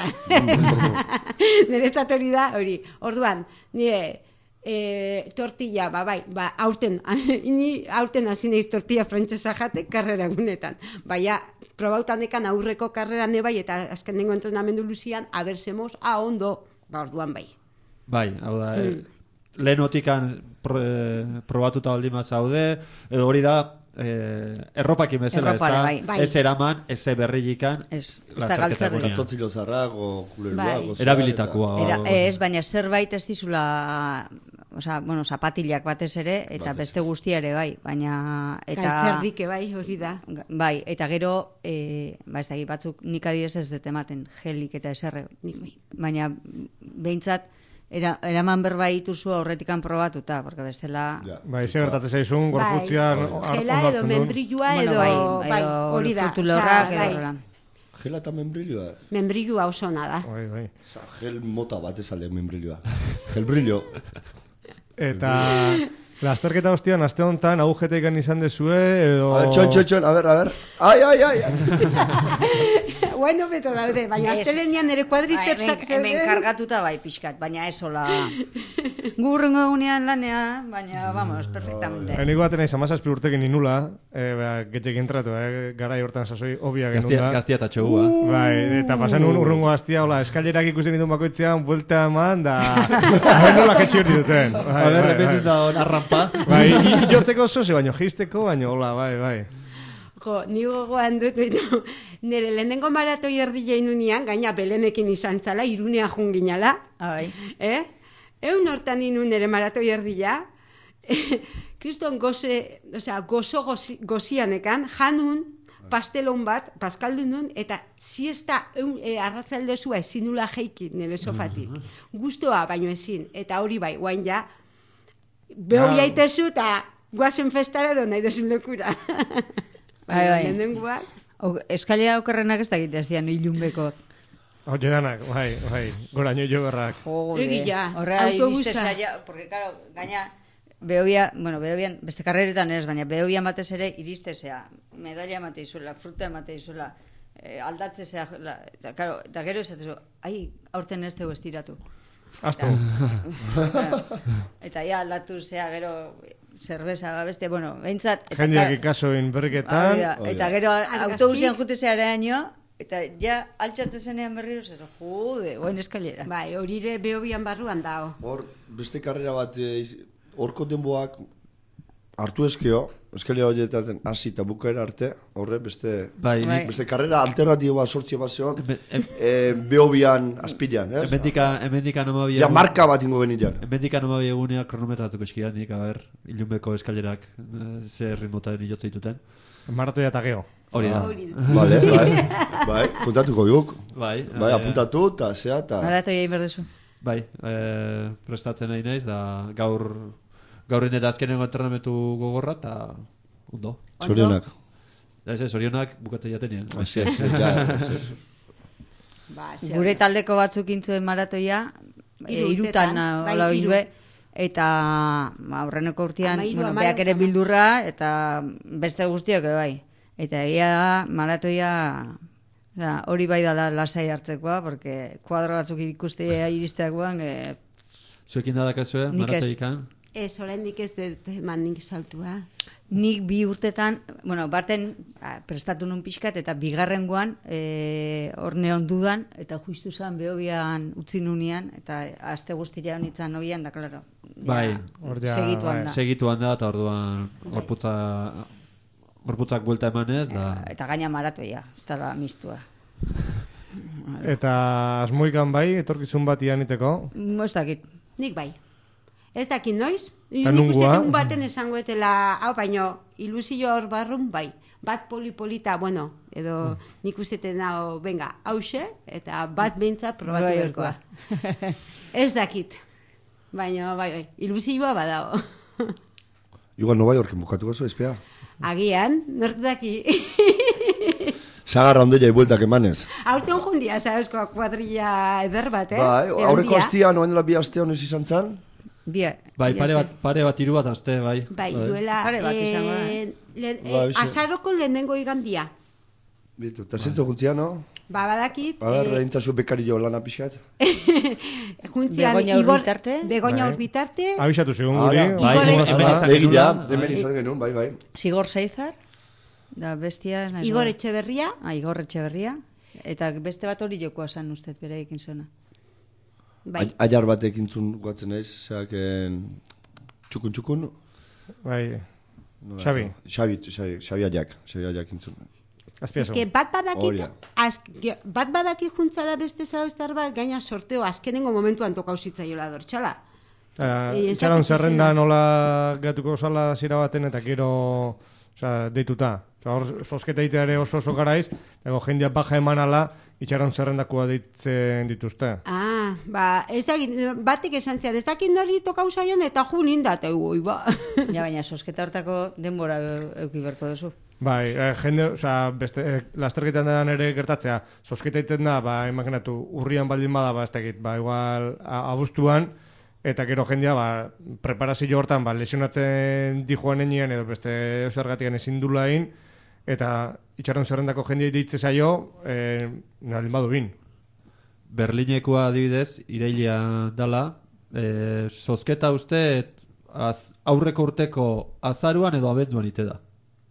Niretzat hori da, hori. Orduan, nire e, tortilla, ba, bai, ba, aurten, ni aurten hasi naiz tortilla francesa jate, karrera egunetan. Baina, probautan ekan aurreko karreran ebai, eta azkenengo entrenamendu luzian, abersemos, ah, ondo, ba, orduan bai. Bai, hau da, mm. Lehenotikan pro, eh, probatuta baldin bat zaude, edo hori da eh, erropakin bezala, ez da, bai. Bai. Ez eraman, ez berrilikan, ez da galtzerri. Zantzilo zarrak, o kuleruak, bai. Erabilitakoa. Era, ez, baina zerbait ez dizula, oza, bueno, zapatilak batez ere, eta batez. Beste guztia ere, bai, baina... Eta, galtzerdike, bai, hori da. Bai, eta gero, e, ba, ez da, batzuk nik adibidez ez dut ematen gelik eta eserre, baina behintzat, Era, eraman berba dituzu aurretikan probatuta, porque bestela... Ja. Bai, ze gertatzen zaizun, gorputzian... Bai, gela edo membrilua edo... Bueno, bai, hori da. Frutu lehorrak edo horrela. Gela eta membrilua? Membrilua oso nada. Bai, bai. Osa, gel mota bat esale membrilua. Gel brillo. Eta... Lasterketa hostian, aste honetan, agujeteik izan dezue, edo... A ver, txon, txon, txon, a ver, a ver. Ai, ai, ai, bueno, beto daude, baina astelenian ere kuadritzepsak zeuden. Hemen kargatuta bai pixkat, baina ez hola... Gurrengo egunean lanean, baina, vamos, perfectamente. Eniko baten aiz, amazazpi urtekin inula, e, getek entratu, eh, garai hortan sasoi, obia genula. Gaztia eta txogua. Bai, eta pasan un urrungo gaztia, hola, eskailerak ikusten ditun bakoitzean, buelta eman, da... Hain nola ketxi hori duten. A ver, repetu da arrampa. Bai, jotzeko zoze, baino, jisteko, baino, hola, bai, bai. Jo, ni gogoan dut, nire lehenengo maratoi erdile inunian, gaina belenekin izan zala, Irunea junginala. Bai. Eh? Eun hortan inun nire maratoi erdila, kriston goze, osea, gozo gozi, gozianekan, janun, pastelon bat, paskaldun duen, eta siesta eun, e, arratzaldezua ezin nula jeikin nire sofatik. Gustoa, baino ezin. Eta hori bai, guain ja, beho jaitezu eta guazen festara edo nahi dezun lekura. Bai, bai. Nendenguak. Eskalia okerrenak ez da egite zian ilunbeko. Oye, danak, bai, bai, goraino jo berrak. Egia, Horra autobusa. iriste zaila, porque, claro, gaina, behobia, bueno, behobian, beste karreretan ez, baina behobian batez ere iristezea, medalla emate izuela, fruta emate izuela, eh, aldatzezea, la, eta, claro, eta gero esatezu, ai, aurten ez teu estiratu. Asto. Eta, eta ja aldatu zea gero zerbeza beste, bueno, behintzat... eta Jendeak kar- ikasoin berriketan. Hori da, eta gero autobusean jutezea eraino, eta ja altxatzen zenean berriro zer, jude, goen eskalera. Bai, horire behobian barruan dao. Hor, beste karrera bat, eh, iz- horko denboak hartu eskeo, eskalera horietan hasi eta bukaera arte, horre, beste, Bai, Bai. nik beste karrera alternatiboa sortzi bat zeon, Hemen- em- eh, behobian, aspirian, ez? Hemendika, hemendika namabi Ja, marka bat ingo genian. Hemendika namabi egunea kronometratuko eskian, nik, a ber, ilunbeko eskalerak eh, ze ritmotaren ilotzen dituten. Maratoia eta geo. Hori da. Vale, bai, bai, kontatuko guk. Bai, Bai, eh, apuntatu, eta zea, eta... Maratoi egin berdezu. Bai, eh, prestatzen nahi naiz, da gaur gaurren eta azkenengo entrenamentu gogorra, eta ondo. Zorionak. Ez ez, orionak bukatu jatenean. Ez, ez, ez, ja, ez, ez. Ba, zer- Gure taldeko batzuk intzuen maratoia, e, Hiru irutan, urtetan, bai, hola hiru. hindue, eta ba, aurreneko urtean, Ama hiru, bueno, ama beak ere ama. bildurra, eta beste guztiok ere bai. Eta egia da, maratoia, oza, hori bai dala lasai hartzekoa, porque kuadro batzuk ikustea iristeakoan, e, Zuekin da dakazue, Nik ez. maratoikan? Ez, oraindik ez dut mandik saltua. nik bi urtetan, bueno, baten ba, prestatu nun pixkat, eta bigarrengoan e, hor neon dudan, eta justu zan behobian utzi nunean, eta aste guztia honitzen hobian, da, klaro, Bai, Hor ja, segituan bai. da. segituan da, eta orduan gorputza, gorputzak buelta emanez, da... Eta gaina maratoia, eta da mistua. Eta asmoikan bai, etorkizun bat ianiteko. No ez dakit. Nik bai. Ez dakit noiz? Ta Nik uste nungua? egun baten esangoetela, hau, baino, ilusioa hor barrun, bai. Bat polipolita, bueno, edo nik uste hau, venga, hause, eta bat behintzat probatu Bai, berkoa. Ez dakit. Baina, bai, bai, ilusioa badao. Igual Nova Yorken bukatuko zu, espea. Agian, nork daki. Sagarra ondeia ibueltak emanez. Aurten jundia, zauzko kuadrilla eder bat, eh? Bai, E, aurreko handia. astia, noen dela bi aste honez izan zan. Bia, Bai, bia pare eske. bat, pare bat, hiru bat aste, bai. Bai, duela, Pare bat izango da, eh, lehen- eh, Bai, ze- azaroko lehenengo igandia. Bitu, eta zentzu juntzia, no? Ba, badakit, A ber, eh, egintzazu bekario lana pixkat. juntzian Begoña Igor, Urbitarte? Begoña Bai. Urbitarte, Abisatu zigun Ah, guri. da. Bai, Igor- hemen- hemen Ah, izan Egia, genuen, hemen bai. izan genuen, bai, bai. Sigor Seizar, da bestia... ez naiz Igor gogoratzen. Etxeberria, Ah, Igor Etxeberria. Eta beste bat hori jokoa zan ustez bere ekin zona. bai. A- Aiar batek intzun guatzen naiz, zeaken... Txukun, txukun. Bai, Nola, Xabi. Xabi, Xabi, Xabi Aiak, Xabi Aiak intzun. azpiazu. Eske bat badakit, Hori da. azk, ge- bat badakit juntzala beste zarauztar bat, gaina sorteo azkenengo momentuan tokau zitzaiola dortxala. Eh, ez Itxaron dakit zerrenda izena. nola gatuko zala zira baten eta gero osea, deituta. Osea, hor zozketa egitea ere oso oso garaiz, ego jendea baja emanala, itxaron zerrendakoa deitzen dituzte. Ah, ba, ez dakit, batek esan zian, ez dakit nori tokau zaion eta ju nindat, oi, ba. Ja, baina sosketa hortako denbora eu- euki berko duzu. Bai, eh, jende, osea, beste, eh, lasterketan denan ere gertatzea, zozketa egiten da, ba, imaginatu, urrian baldin bada, ba, ez dakit, ba, igual, a- abuztuan, eta gero jendea, ba, preparazio hortan, ba, lesionatzen di joan enean, edo beste zergatikan ezin dula egin, eta itxaron zerrendako jendea deitze zaio, eh, nalin badu bin. Berlinekoa adibidez, irailea dala, e, zozketa uste az, aurreko urteko azaruan edo abenduan ite da.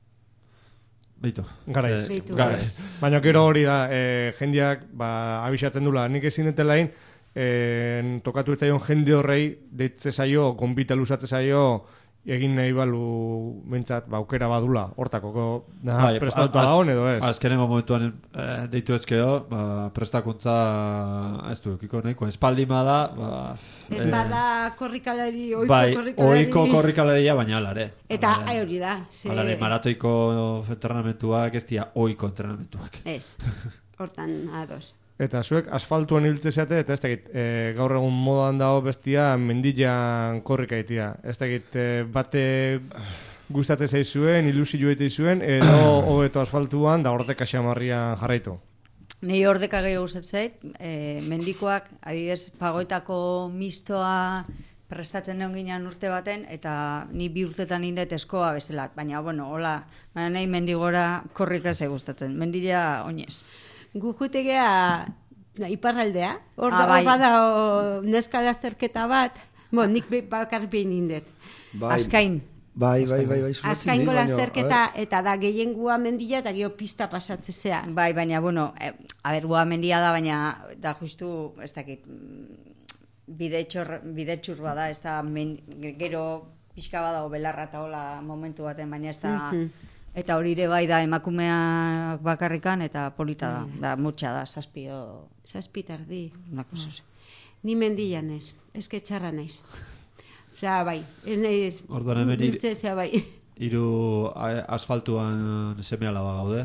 Beitu. Garaiz. Eh, Beitu. garaiz. Baina gero hori da, e, jendeak ba, abisatzen dula, nik ezin dutela egin, e, tokatu etzaion jende horrei deitze zaio, konbita lusatze zaio, egin nahi balu mentzat ba, aukera badula, hortako da, bai, prestatuta dagoen edo ez. Azkenengo momentuan eh, deitu ezkeo, ba, prestakuntza ez du ekiko nahiko, espaldima da, ba, Ez bada korrikalari, oiko bai, korrikalari. oiko korrikalaria baina alare. Eta hori da. Ze... Alare, maratoiko entrenamentuak ez dira oiko entrenamentuak. Ez, hortan ados. Eta zuek asfaltuan hiltze zeate, eta ez dakit, e, gaur egun modan dago bestia mendilan korrika itia. Ez dakit, e, bate gustatzen zaizuen, ilusio egite zuen, edo hobeto asfaltuan da ordeka xamarrian jarraitu. Nei ordeka gehiago gustatzen zait, e, mendikoak, adibidez, pagoetako mistoa prestatzen egon ginean urte baten, eta ni bi urtetan indet eskoa bezala, baina, bueno, hola, baina nahi mendigora korrika ze gustatzen, mendila oinez. Gujutegea iparraldea, hor Ah, da bai. bada neska lasterketa bat, bo, nik be- bakar behin indet. Bai, Azkain. Bai, bai, bai, bai. sumatzen Azkaingo dit, baina, lasterketa a eta da gehiengua mendila eta gero pista pasatzezea. Bai, baina, bueno, e, a ber, gua mendia da, baina, da justu, ez dakit, bidetxor, bidetxur bada, ez da, men, gero pixka badago belarra eta hola momentu baten, baina ez da, Mhm. eta hori ere bai da emakumeak bakarrikan, eta polita da, da, mutxa da, saspio, Zazpitardi. una cosa así. Ni mendilan ez, eske txarra naiz. Osea, bai, ez naiz, Orduan hemen ir- biltze, zea bai. Hiru a- asfaltuan seme alaba gaude.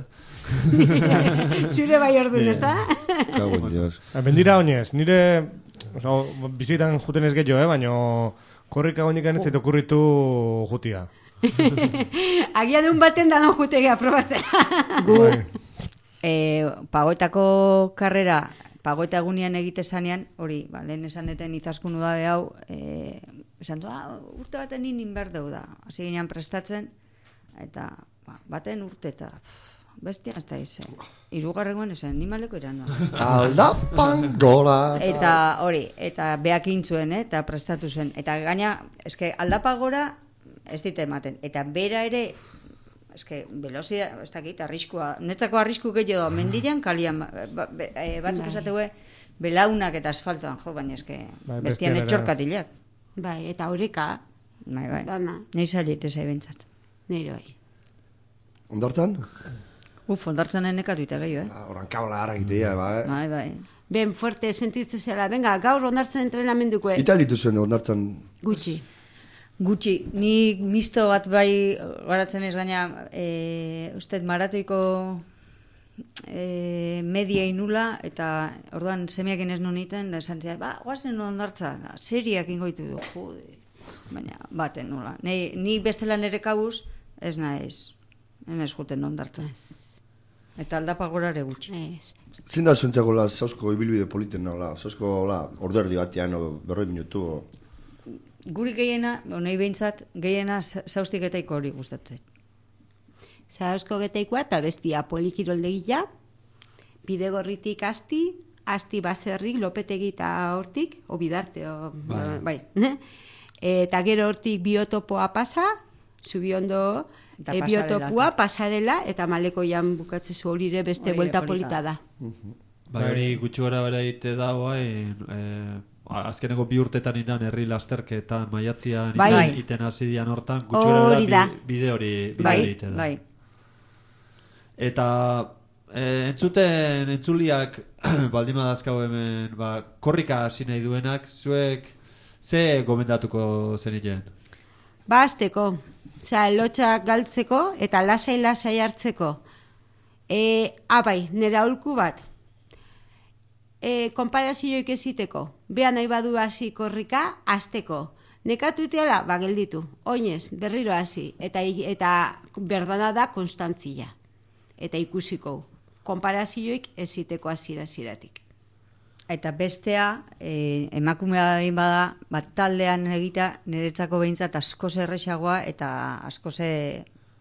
Zure bai ordun, ez da? Cago en Dios. Bendira oinez, nire oso, bizitan juten ez gehiago, eh, baina korrika oinikan ez zait okurritu jutia. Agian un baten danon jutegea probatzea. Gu, Bai. e, pagoetako karrera, pagoeta egunean egite zanean, hori, ba, lehen esan deten izaskun udabe hau, e, esan du, ah, urte baten ninin behar deu da. Hasi ginean prestatzen, eta ba, baten urte eta pff, bestia, ez da izan. Irugarrengoan esan, ni maleko iran. Aldapan gora. Eta hori, eta beak intzuen, eh, eta prestatu zuen. Eta gaina, eske aldapa gora ez dite ematen. Eta bera ere, eske velozia, ez dakit, arriskua, netzako arrisku gehiago da, mendian, kalian, ba, be, e, batzuk Bai. esategue, belaunak eta asfaltoan, jo, baina eske, Bai, bestian bestian ere. etxorkatilak. Bai, eta horeka, Bai, bai. dana, Nei zailet zai bentsat. nire bai. Ondartzan? Uf, ondartzen nekatu eta gehiago, eh? Ah, Horan kabla gara egitea, ba, eh? Bai, bai. Ben fuerte sentitzen zela, venga, gaur ondartzen entrenamenduko, eh? Ital dituzuen ondartzan. Gutxi. Gutxi, ni misto bat bai garatzen ez gaina, e, usted maratoiko e, media inula, eta orduan semeak inez non iten, da esan zera, ba, guazen ondartza, da, seriak ingoitu du, jode, baina baten nula. Ni, ni bestela nere kabuz, ez naiz, ez naiz juten ondartza. Eta aldapa gorare gutxi. Ez. Zin da zuentzako la sausko ibilbide politen nola, sausko la orderdi batean o berroi minutu o... Guri gehiena, honei behintzat, gehiena zaustik etaiko hori gustatzen. Zarauzko getaikoa eta bestia polikiroldegia, bidegorritik asti, asti baserrik, lopetegi eta hortik, o bidarte, o, Bai. bai. Eta gero hortik biotopoa pasa, zubiondo Eta e, pasarela. biotopua, pasarela, eta malekoian bukatzezu horire beste Horire buelta polita. polita da. Bai, hori gutxi gara bera egite da, bai, eh, azkeneko bi urtetan indan herri lasterketan maiatzian Bai. iten, iten hasi dian hortan, gutxi gara Hori da. bera bi- bide hori bide Bai, hori egite da. bai. Eta eh, entzuten entzuliak baldin badazkau hemen, ba, korrika hasi nahi duenak, zuek ze gomendatuko zeniten? Ba, azteko. Osa, lotxak galtzeko eta lasai-lasai hartzeko. E, abai, nera aholku bat. E, konparazioik eziteko. Beha nahi badu hasi korrika, azteko. Nekatu iteala, ba, gelditu. Oinez, berriro hasi. Eta, eta berdana da konstantzia. Eta ikusiko. Konparazioik eziteko hasiera-hasieratik. Eta bestea, e, emakumea behin bada, bat taldean egita, niretzako behintzat askoz erresagoa eta askoz e,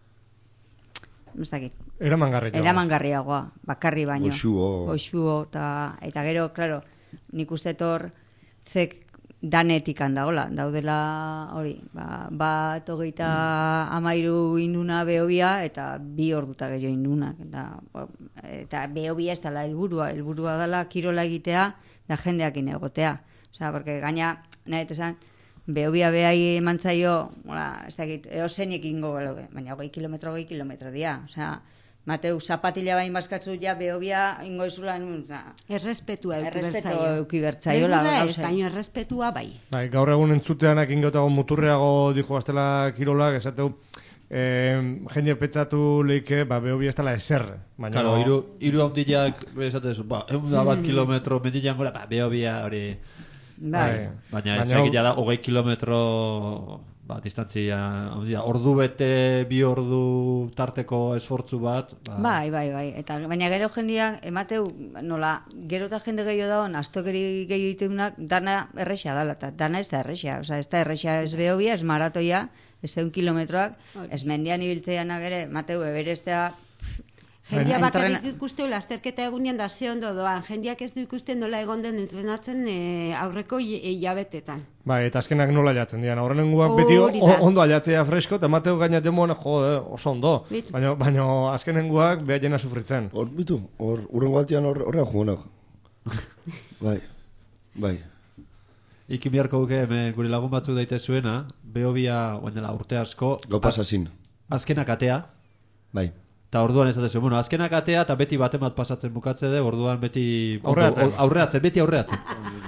ez dakit, Eramangarria. eramangarriagoa, bakarri baino. Goxuo. Goxuo, eta, eta gero, klaro, nik uste tor, zek danetik handagola, daudela hori, ba, bat hogeita amairu induna behobia, eta bi orduta gehiago indunak. Eta, eta behobia ez dela helburua, helburua dela kirola egitea, da jendeakin egotea. Osea, porque gaina, nahi esan, behobia behai mantzaio, ez dakit, eosenik ingo, baina hogei kilometro, hogei kilometro dia, osea, Mateu, zapatila bain bazkatzu ja behobia ingo izula, errespetua euki bertzaiola. Baina errespetua bai. Bai, gaur egun entzuteanak ingotago muturreago dijo gaztela kirolak, esateu, eh, jende petzatu leike, ba, behobia ez dela eser. Baina, claro, iru, iru handiak, esatezu, ba, egun da bat kilometro mendilean gora, ba, behobia hori... Bai. Baina ez egitea da, hogei kilometro... Ba, distantzia, ordu bete, bi ordu tarteko esfortzu bat. Ba. Bai, bai, bai. Eta, baina gero jendeak, emateu, nola, gero eta jende gehiago dagoen, astokeri gehiago diteunak, dana erresa dala, eta dana ez da erresa. Osa, ez da erresa ez behobia, ez maratoia, ez egun kilometroak, ez mendian ibiltzeanak ere, mateu, eberestea... Jendia bakarrik ikuste lasterketa egunean da ze ondo doan. Jendiak ez du ikusten nola egon den entrenatzen e, aurreko hilabetetan. Bai, eta azkenak nola jatzen dian. Horrenenguak beti ondo aljatzea fresko, eta mateu gainat demoan, jode, oso ondo. Baina, baina azkenenguak beha jena sufritzen. Hor, bitu, hor, urrengo altian horrean jugunak. Bai, bai. Iki biharko guke, gure lagun batzuk daite zuena, behobia, guainela urte asko. Gau pasazin. Azkenak atea. Bai. Eta orduan ez da zuen, bueno, azkenak atea eta beti batemat pasatzen bukatze de, orduan beti... Aurreatzen. Aurreatzen, beti aurreatzen.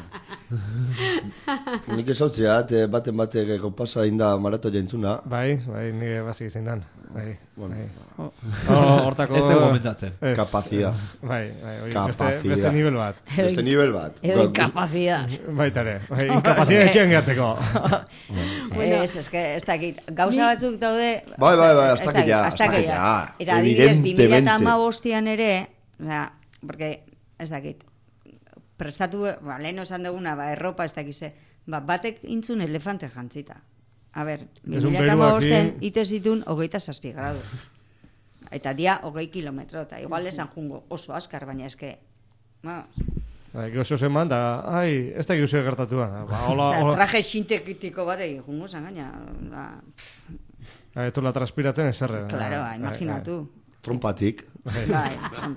Nik esautzea, baten bate gau pasa inda marato jaintzuna. Bai, bai, nire bazik izan dan. Bai, bueno. Bai. Hortako... Ez te gomentatzen. Kapazidad. Bai, bai, beste, beste nivel bat. Beste nivel bat. Edo inkapazidad. Baitare, bai, inkapazidad etxean gatzeko. Ez, ez que, ez dakit, gauza batzuk daude... Bai, bai, bai, hasta que ya, hasta que ya. Eta adibidez, bi mila hamabostean ere, porque, ez dakit, prestatu, ba, lehen esan duguna, ba, erropa, ez dakize, ba, batek intzun elefante jantzita. A ber, bi mila hamabostean ite zitun hogeita zazpi gradu. Eta dia hogei kilometro, eta igual esan jungo oso askar, baina eske, ba... Ego oso zeman, da, ai, ez da egizu egertatua. Ba, hola, hola... Traje sintetiko bat egin jungo zan gaina. Ba... Ez la transpiratzen ezerre. Claro, ba, imaginatu. Trompatik. Bai,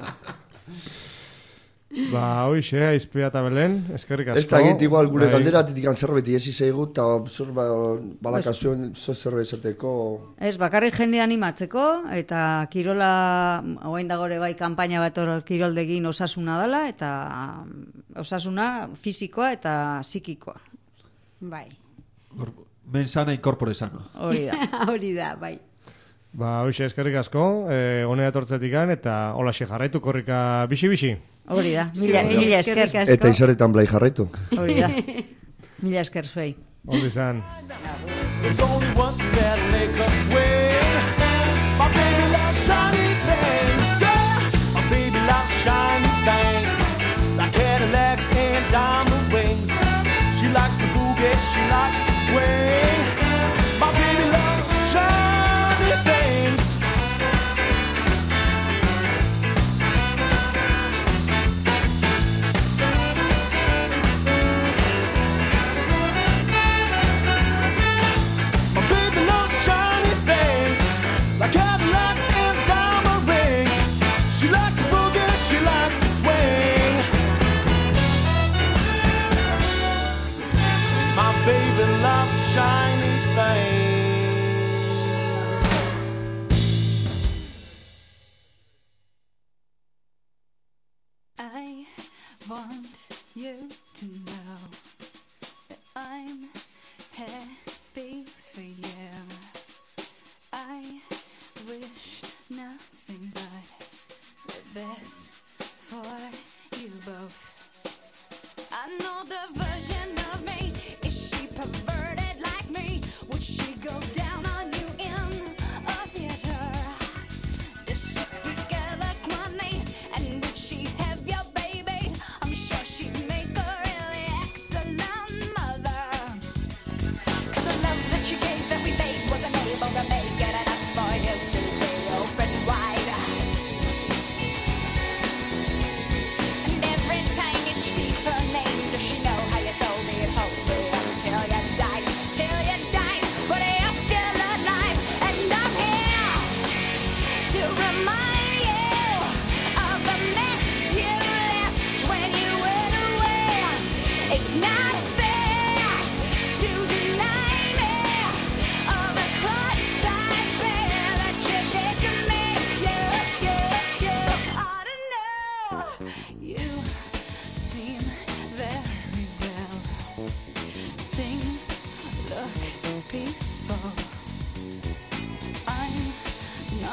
Ba, hoixe, aizpea eta Belen, eskerrik asko. Ez da egit igual, gure galderatik zerbeti ez izaigu, eta badakazuen zo zerbait esateko... Ez, bakarrik jende animatzeko, eta kirola, hoain dagore bai, kampaina bat hor kiroldegin osasuna dela, eta osasuna fisikoa eta psikikoa. Bai. Men sana incorpore sano. Hori da. Hori da, bai. Ba, hoixe, eskerrik asko, eh, honea etortzetikan, eta hola jarraitu korrika bixi-bixi. Hori da, mila, mila esker. Eta izaretan blai jarraitu. Hori da, mila esker zuei. Hori izan. There's only one thing that'll make us win. My baby loves shiny things. Yeah. My baby loves shiny things. Like Cadillacs and diamond rings. She likes the boogie, she likes the swing. My baby loves shiny things. Like Cadillacs and diamond rings. She likes the boogie, she likes to swing. My baby loves shiny things. I want you to know that I'm happy for you. I wish nothing but the best for you both. I know the version of me. Is she perverted like me? Would she go down on you in a theater? Does she speak eloquently? And would she have your baby? I'm sure she'd make a really excellent mother. Cause the love that she gave that we made wasn't able to make it enough for you to be open wide. And every time you speak her name, does she know how you told me you'd hold me until you died, till you died, but you're still alive.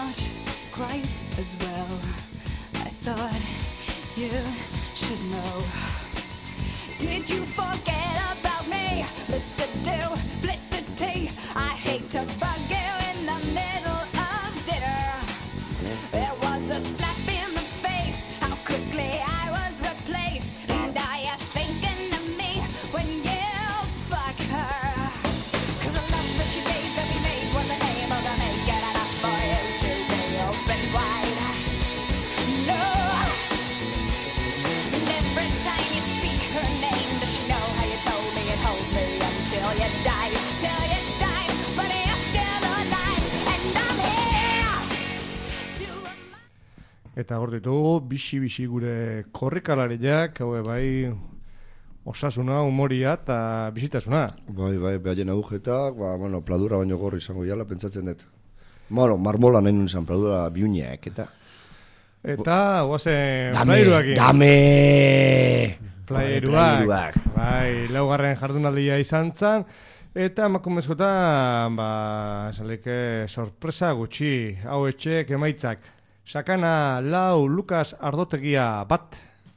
not quite as well. I thought you should know. Did you forget about me, Mister Duplicity? I hate to bug you in the middle of dinner. There was a slap in the face, how quickly I was replaced. And are you thinking of me when you fuck her? Cause the love that she gave that we made wasn't able to make it enough for you to be open wide. No. And every time you speak her name, does she know how you told me and hold me until you die, till you die, but you're still alive, and I'm here to Eta hor ditugu, bisi-bisi gure korrikalariak, haue bai, osasuna, humoria eta bisitasuna. Bai, bai, behaien agujetak, ba, bueno, pladura baino gorri izango jala, pentsatzen dut. Bueno, marmola nahi nun izan, pladura biuneak, eta... Eta, guazen, Dame, playeruakin. dame! Playeruak. Bai, laugarren jardunaldia izan zan, eta emakumezkotan, ba, esalike sorpresa gutxi, hau etxek emaitzak. Sakana, lau, Lukas Ardotegia, bat.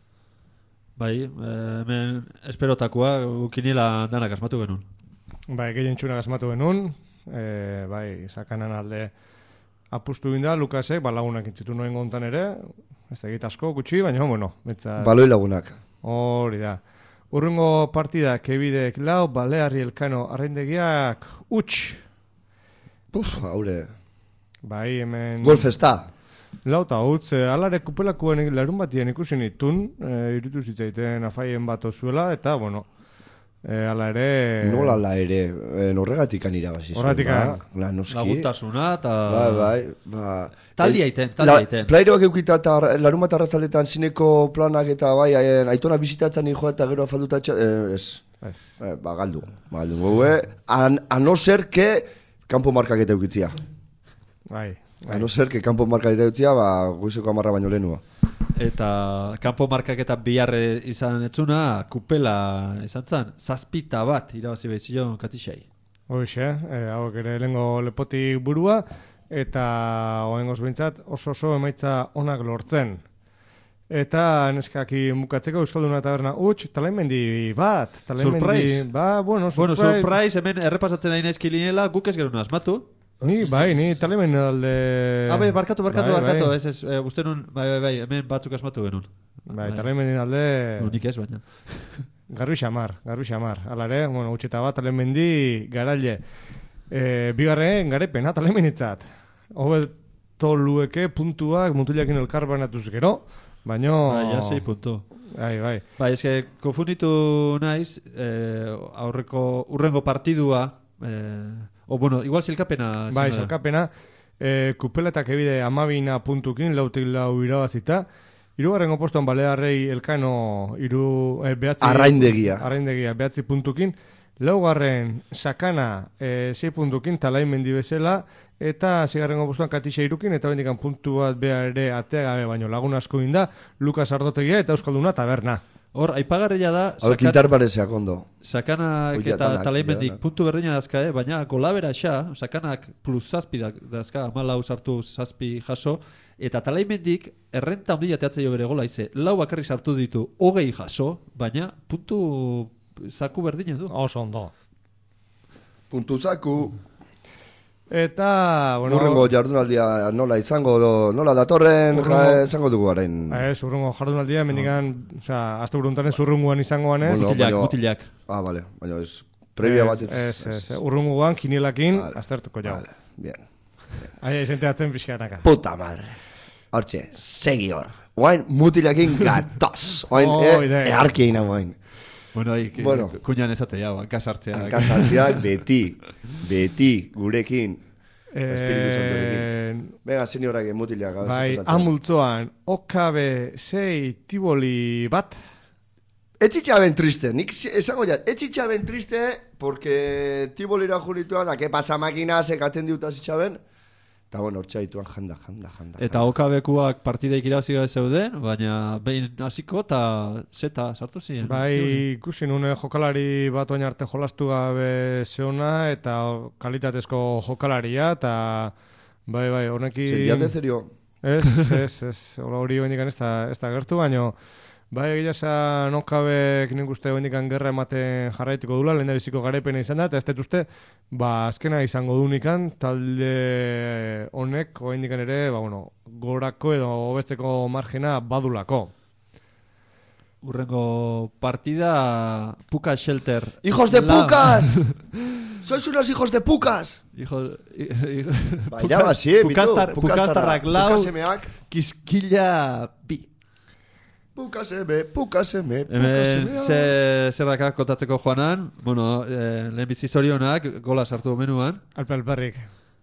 Bai, eh, hemen esperotakoa ukinila danak asmatu genuen. Bai, gehien txunak asmatu genuen, e, bai, Sakanan alde apustu ginda, Lukasek, ba, lagunak intzitu noen gontan ere, ez da egit asko gutxi, baina, bueno, betza... Baloi lagunak. Hori da. Urrengo partidak ebidek lau, Balearri Elkano arraindegiak utx. Puf, haure. Bai, hemen... Golfesta. Lau eta utz, eh, alare kupelakuen larun batien ikusi nitun, eh, irutu zitzaiten afaien bat zuela, eta, bueno, eh, ala ere... Nola ala ere, eh, horregatikan irabazi zuen. Horregatikan. Ba, la, noski. Laguntasuna eta... Bai, bai, ba... Taldi aiten, taldi aiten. Plairoak eukita eta larun bat arratzaletan zineko planak eta bai, eh, aitona bizitatzen hijoa eta gero afaldutatxa, eh, ez. Ez. Eh, ba, galdu. Galdu, gogue, an, a no ser que kanpo markak eta eukitzia. Bai. A no ser que kanpo markak eta eukitzia, ba, goizeko amarra baino lehenua. Eta kanpo markaketa biharre izan etzuna, kupela izan zan, zazpita bat irabazi behizion katixai. Hoxe, eh, hauek ere lehengo lepotik burua, eta oengoz behintzat oso oso emaitza onak lortzen. Eta neskaki mukatzeko Euskalduna Taberna huts, talaimendi bat. Surprise. Ba, bueno, Bueno, surprise. surprise, hemen errepasatzen nahi naizki linela, guk ez gerun asmatu. Ni, bai, ni talaimen alde... Ah, bai, barkatu, barkatu, Bai, barkatu, bai. ez, ez, e, uste nun, bai, bai, bai, hemen batzuk asmatu genuen. Bai, talaimenin alde... No, nik ez, baina. Garbi xamar, garbi xamar. Hala ere, bueno, utxeta bat, talaimendi garaile. E, bigarren garepena talaimenitzat. Hobeto lueke puntuak mutilakin elkar banatuz gero, baino... Bai, ja, sei puntu. Bai, bai. Bai, eske, konfunditu naiz, eh, aurreko, urrengo partidua, eh, o, bueno, igual zilkapena... Bai, zena da. zilkapena, eh, kupeletak ebide amabina puntukin, lautik lau irabazita, hirugarrengo postuan Balearrei Elkano iru, eh, behatzi... Arraindegia. Arraindegia, behatzi puntukin, laugarren Sakana eh, sei puntukin, talaimendi bezala, eta zigarrengo postuan Katixa irukin, eta bendikan puntu bat behar ere atea gabe, baino lagun asko inda, Lukas Ardotegia eta Euskalduna Taberna. Hor, aipagarria da... Hau, kintar barezeak ondo. Sakanak Oia, eta danak, talaimendik danak. puntu berdina dazka, eh? Baina golabera xa, Sakanak plus zazpi dazka, amalau sartu zazpi jaso, eta talaimendik errenta ondila teatzea jo bere gola ize, lau bakarri sartu ditu hogei jaso, baina puntu zaku berdina du. Oso ondo. Puntu zaku. Eta, bueno... Urrengo jardunaldia nola izango, do, nola datorren, Urrengo- ja, izango dugu garen. Ez, urrungo jardunaldia, mendikan, osea, azte buruntaren zurrunguan izangoan ez. Bueno, Mutilak, baina- mutilak. Ah, vale, baina ez, previa bat ez. Ez, ez, ez, urrunguan, kinielakin, Vale. aztertuko jau. Vale, bien. Aia, izenteatzen pixkanaka. Puta madre. Hortxe, segi hor. Oain mutilakin gatoz. Oain, Oh, eh, idea. earkieina oain. Bueno, hai, Bueno. kuñan esate jau, hankasartzea. Hankasartziak beti, beti, gurekin. Espiritu Santurekin. Eh, Venga, seniorak mutilak. a ver, bai, zer pasatzen. amultzoan, okabe sei tiboli bat. Etxitxaben triste, nik si- esango ja, etxitxaben triste, porque tibolira junituan, da, que pasa makina, sekaten diuta zitxaben, eta bueno, hortxe dituan janda, janda, janda. Eta okabekuak partideik irabazi gabe zeuden, baina behin hasiko eta zeta sartu ziren. Bai, ikusi nune jokalari bat oin arte jolastu gabe zeona, eta kalitatezko jokalaria, eta Bai, bai, honekin... Zendiate zerio? Ez, ez, ez, hola hori hoendikan ez da, ez da gertu, baino, bai, egia esan okabek nik uste hoendikan gerra ematen jarraituko dula, lehen da biziko garaipena izan da, eta ez dut uste, ba, azkena izango dunikan, talde honek hoendikan ere, ba, bueno, gorako edo hobetzeko margena badulako. Urrengo partida, Puka Shelter. ¡Hijos de pucas! ¡Sois unos hijos de pucas! Hijo... Baina, ba, sí, Pukastar, Pukastarrak lau, Pukasemeak. Kiskila bi. Pukaseme, pukaseme, Hemen, pukasemea. ze, zer dakak kontatzeko joanan, bueno, eh, lehen bizi zorionak, gola sartu menuan. Alpe alperrik.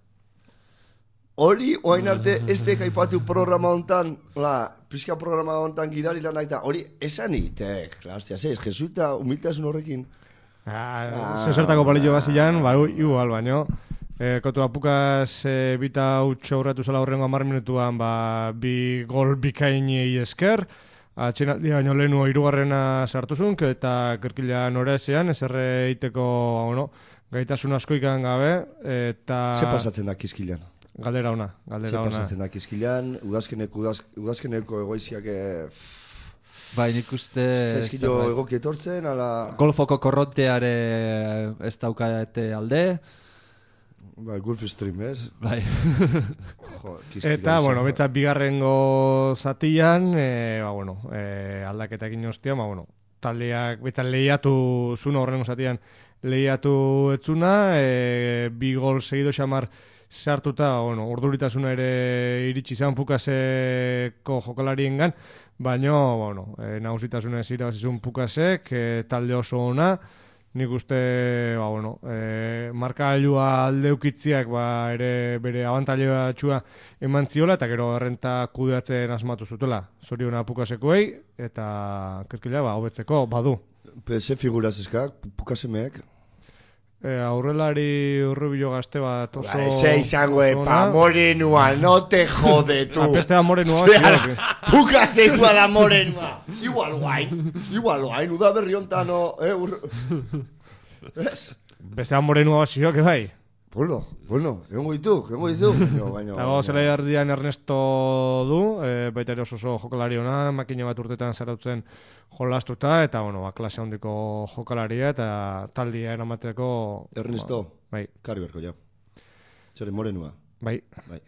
Hori, oain arte, ez dek aipatu programa hontan, la, pizka programa hontan gidari lanak da, hori, esan itek, hostia, zeiz, jesuita, humiltasun horrekin. Ah, zezertako balillo bazilan, ba, igual, baino. E, kotu apukaz e, bita utxo aurratu zela horrengo amar minutuan, ba, bi gol bikainei esker, atxinaldi baino lehenu hirugarrena sartuzun, eta kerkila norezean, ez erre iteko, bueno, gaitasun asko ikan gabe, eta... Ze pasatzen da Kiskilan? Galdera ona, galdera ona. Ze pasatzen da Kiskilan, udazkeneko, udaz, udazkeneko egoiziak... Bai, nik uste... Zezkilo egoki etortzen, ala... Golfoko korronteare ez daukate alde. Bai, Gulfstream, ez? Bai. Jo, eta, bueno, betza bigarrengo zatian, e, ba, bueno, e, aldaketak inostia, ba, bueno, taldeak, betza lehiatu zuna horrengo zatian, lehiatu etzuna, e, bi gol segido xamar sartuta, bueno, urduritasuna ere iritsi izan Pukaseko jokalariengan, baina, bueno, e, nagusitasuna ez irabazizun Pukasek, e, talde oso ona, nik uste, ba, bueno, e, markailua aldeukitziak, ba, ere bere abantailua txua eman ziola, eta gero errenta kudeatzen asmatu zutela. Zoriona Pukasekoei, eta kerkila, ba, hobetzeko badu. Ze figuraz eskak, Pukasemeek? E, aurrelari urrubilo gazte bat oso... Ese izango epa, morenua, no te jode, tu. Apestea morenua. Pukasekua da morenua. Igual guain, igual guain, uda berri hontano, eh, ur... Es? Bestea morenua bat zioak, bai? Bueno, bueno, egongo ditu, egongo ditu. Eta gau, zela jardian Ernesto du, e, baita ere oso oso jokalari ona, makina bat urtetan zarautzen jolastuta, eta, bueno, ba, klase handiko jokalaria, eta taldia eramateko... Ernesto, ba, bai. Karri berko, ja. Txore, morenua. Bai. Bai.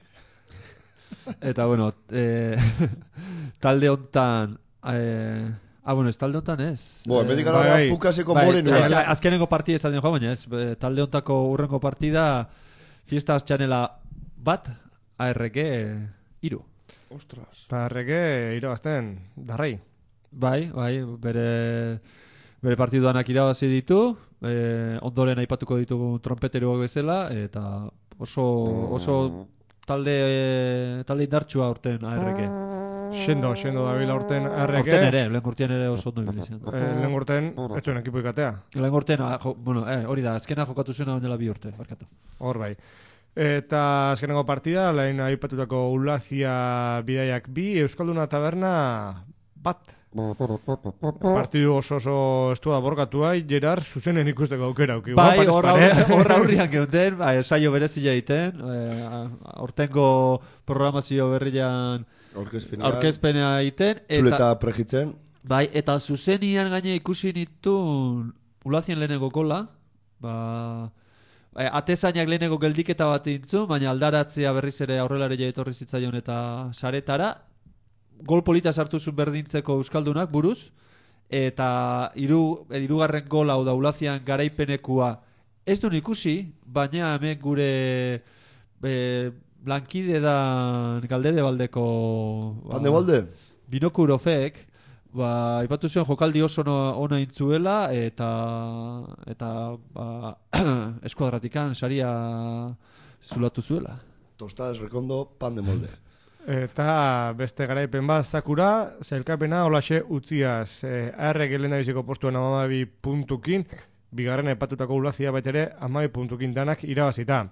Eta, bueno, eh, talde hontan... Eh, ah, bueno, ez talde hontan ez. Bo, emetik gara bai, Pukaseko bai, morenua. Bai, azkenengo partida izan dien joan, baina ez. Talde hontako urrengo partida, Fiestas Txanela bat, A R G iru. Ostras. Eta A R G irabazten, darrai. Bai, bai, bere, bere partiduanak irabazi ditu, eh, ondoren aipatuko ditugu trompeteroak bezala, eta oso, oso talde, talde indartsua urten A R G. Xendo, xendo Davila urten A R G. Urten ere, lehen urtean ere oso ondo ibilizien. Eh, lehen urten, ez zuen ekipo ikatea. Lehen urtean, bueno, eh, hori da, azkena jokatu zuena baina bi urte, barkatu. Hor bai. Eta azkenengo partida, lehen aipatutako Ulazia bidaiak bi, Euskalduna taberna bat. Partidu oso oso estua borgatu bai, Gerard, zuzenen ikusteko aukera auki. Bai, horra aurrian geuden, bai, saio berezia egiten, hortengo programazio berrian aurkezpena egiten. Txuleta prejitzen. Bai, eta zuzenian gaine ikusi nituen Ulazien lehenengo gola, ba... Atezainak lehenengo geldiketa bat intzu, baina aldaratzea berriz ere aurrelaria etorri zitzaion eta saretara. Gol polita sartu zuen berdintzeko Euskaldunak buruz, eta hiru hirugarren gola hau da Ulazian garaipenekua ez duen ikusi, baina hemen gure e, blankide da Galdede baldeko Bande balde? Binokurofek, ba, ipatu zion jokaldi oso ona intzuela, eta eta ba, eskuadratikan saria zulatu zuela. Tostadas rekondo, pan de molde. Eta beste garaipen bat, Sakura, zailkapena olaxe utziaz. E, A R G lehen biziko postuen amabi puntukin, bigarren epatutako Ulazia baitere amabi puntukin danak irabazita.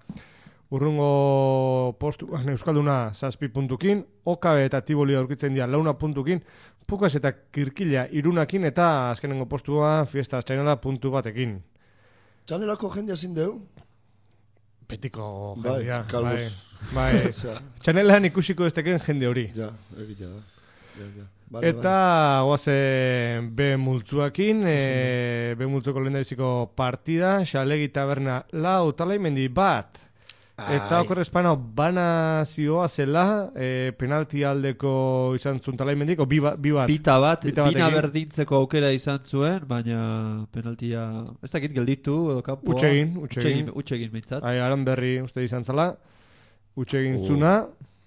Urrungo postuan Euskalduna zazpi puntukin, Okabe eta Tiboli aurkitzen dira launa puntukin, Pukas eta Kirkila irunakin, eta azkenengo postuan Fiestas Txanela puntu batekin. Txanelako jendea zin deu? Betiko Bai, jendea. kalbos. Bai, bai. Txanelean ikusiko ez teken jende hori. Ja, egitea da. Ja, ja. Vale, Eta guazen B multzuakin, e, B multzuko lehendabiziko partida, Xalegi Taberna lau, Talaimendi bat. Eta okor espano, bana zioa zela, e, penalti aldeko izan zuen Talaimendiko, bi, ba, bi bat. Bita bat, Bita bina batekin. berdintzeko aukera izan zuen, baina penaltia, ez dakit gelditu, edo kanpoa. Utsegin, utsegin. Utsegin behintzat. Ai, aran berri uste izan zela, utsegin Oh. zuna,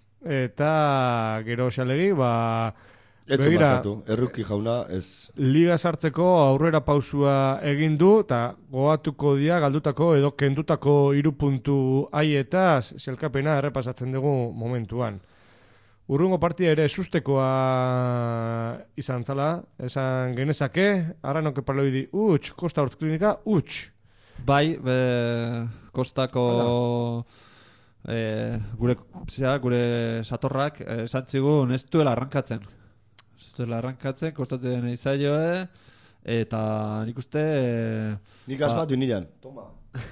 eta gero Xalegi, ba... Etzu begira, markatu, erruki jauna ez. Liga sartzeko aurrera pausua egin du, eta goatuko dia galdutako edo kendutako hiru puntu haietaz zelkapena errepasatzen dugu momentuan. Urrungo partida ere sustekoa izan zala, esan genezake, arranoke paloidi utx, Kosta Hortz Klinika utx. Bai, be, kostako e, gure, zera, gure satorrak e, esan zigun ez duela arrankatzen. Ez duela arrankatzen, kostatzen izaioe, eta nik uste... E, Nik asmatu nirean. Toma.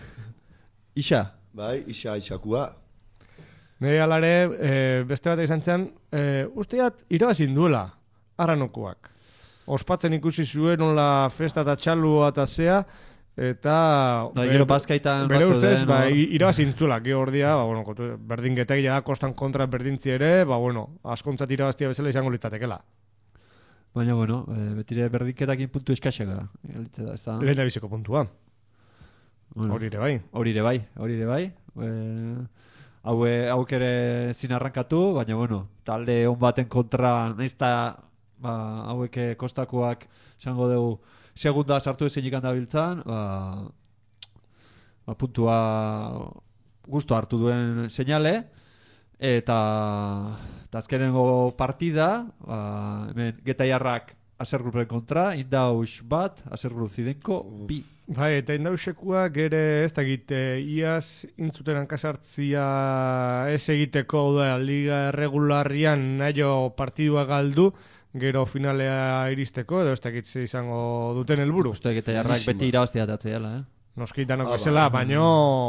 Isa. Bai, isa, isakua. Nire alare, e, beste bat izan zen, e, usteat irabazin duela, arranokoak. Ospatzen ikusi zuen nola festa eta txalua eta zea, eta... No, gero bazkaitan bere bazo ustez, den, ba, no? irabazin zuela, gero ordia, ba, bueno, berdinketek ja kostan kontra berdintzi ere, ba, bueno, askontzat irabaztia bezala izango litzatekela. Baina, bueno, e, betire berdinketakin puntu eskaxega. Da, Lehen da biziko puntua. Bueno, hori ere bai. Hori ere bai, hori ere bai. E, hau, hauek ere zin arrankatu, baina, bueno, talde on baten kontra, nahiz eta ba, hauek kostakoak esango dugu segunda sartu ezin ikan dabiltzan, ba, ba, puntua gustu hartu duen seinale, eta, eta azkenengo partida, ba, hemen Getaiarrak Asergrupen kontra, Indaus bat, Asergru Zidenko bi. Bai, eta Indausekuak ere ez da egite, iaz intzuten hankasartzia ez egiteko da liga regularrian naio partidua galdu, gero finalea iristeko, edo ez da egitze izango duten helburu. Uste Getaiarrak beti irabaztia datzea, eh? Noski danok bezala, baino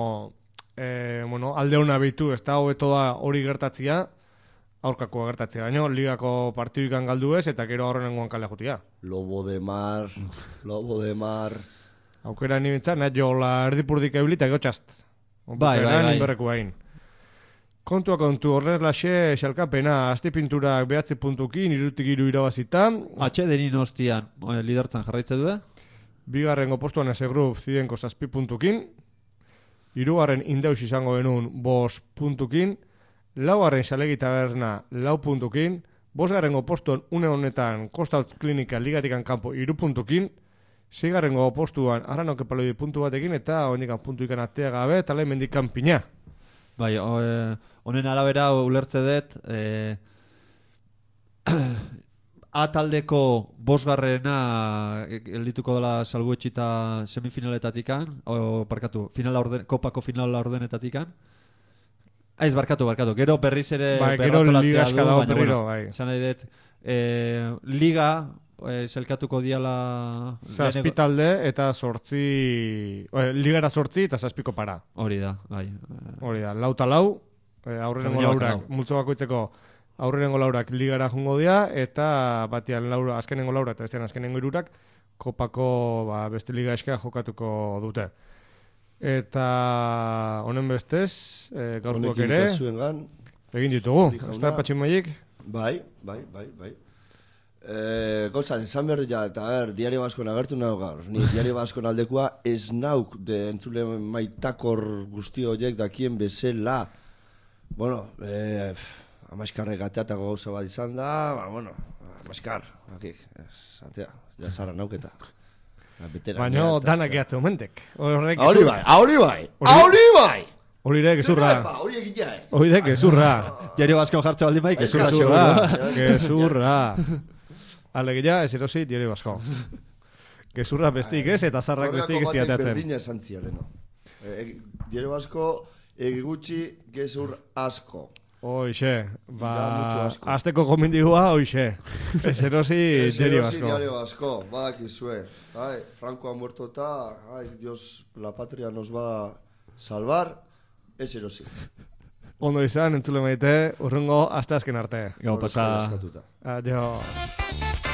eh, bueno, alde hona bitu, ez da hobeto da hori gertatzia, aurkakoa gertatzea, baino ligako partiduikan galdu ez, eta gero horrenengoan kale jutia. Lobo de mar, lobo de mar... Aukera nibintzat, nahi jola erdipurdik ebilita egotxast. Bai, bai, bai. Inberreku hain. Kontua kontu, horrez laxe, xalkapena, azti pinturak behatzi puntukin, irutik iru irabazita. Atxe denin hostian, eh, lidertzan jarraitze du, Bigarrengo postuan Asegrup zidenko zazpi puntukin. Hirugarren Indaus izango denun bos puntukin. Laugarren Xalegi Taberna lau puntukin. Bosgarrengo postuan une honetan Kosta Hortz Klinika ligatikan kanpo iru puntukin. Seigarrengo postuan Arranoke Paloidi puntu batekin eta hondikan puntu ikan atea gabe eta lehen mendikan pina. Bai, honen arabera ulertze dut e, A taldeko bosgarrena geldituko dela salbuetxita semifinaletatikan, o parkatu, finala orden, kopako finala ordenetatikan. Ez, barkatu, barkatu. Gero berriz ere bai, berratolatzea du, baina berriro, bueno, bai. Zan nahi dut, e, liga e, selkatuko diala... Zazpi talde eta sortzi... E, ligara sortzi eta zazpiko para. Hori da, bai. Hori da, lau eta lau, e, aurrenengo laurak, multzo bakoitzeko aurrenengo laurak ligara jungo dira, eta batean laura, azkenengo laura eta bestean azkenengo irurak, kopako ba, beste liga eskea jokatuko dute. Eta honen bestez, e, gaurkoak ere, egin ditugu, ez da patximoiek? Bai, bai, bai, bai. Eh, Gauza, esan behar dut ja, eta er, Diario Baskon agertu nago gaur. Ni Diario Baskon aldekoa ez nauk de entzule maitakor guzti horiek dakien bezala. Bueno, eh, amaiskarre gateatako gauza bat izan da, ba, bueno, amaiskar, akik, atea, jazarra nauketa. Baina danak gehatze momentek. Hori bai, hori bai, hori bai! Hori ere, gezurra. Hori egitea, eh? Hori ere, gezurra. Diario Baskon jartza baldin bai, gezurra. Gezurra, gezurra. Alegia, ez erosi, Diario Basko. Gezurra bestik ez, eta zarrak bestik ez diateatzen. Berdina esan zialeno. Diario Basko, egutxi gezur asko. Hoixe, ba, azteko gomendigua, hoixe. Ez erosi, Diario Basko. Diario Basko, badakizue. Franco ha muerto eta, ay, Dios, la patria nos va a salvar. Ez erosi. Ondo izan, entzule maite, urrungo asteazken arte. Gau pasa. Eskatuta. Adio.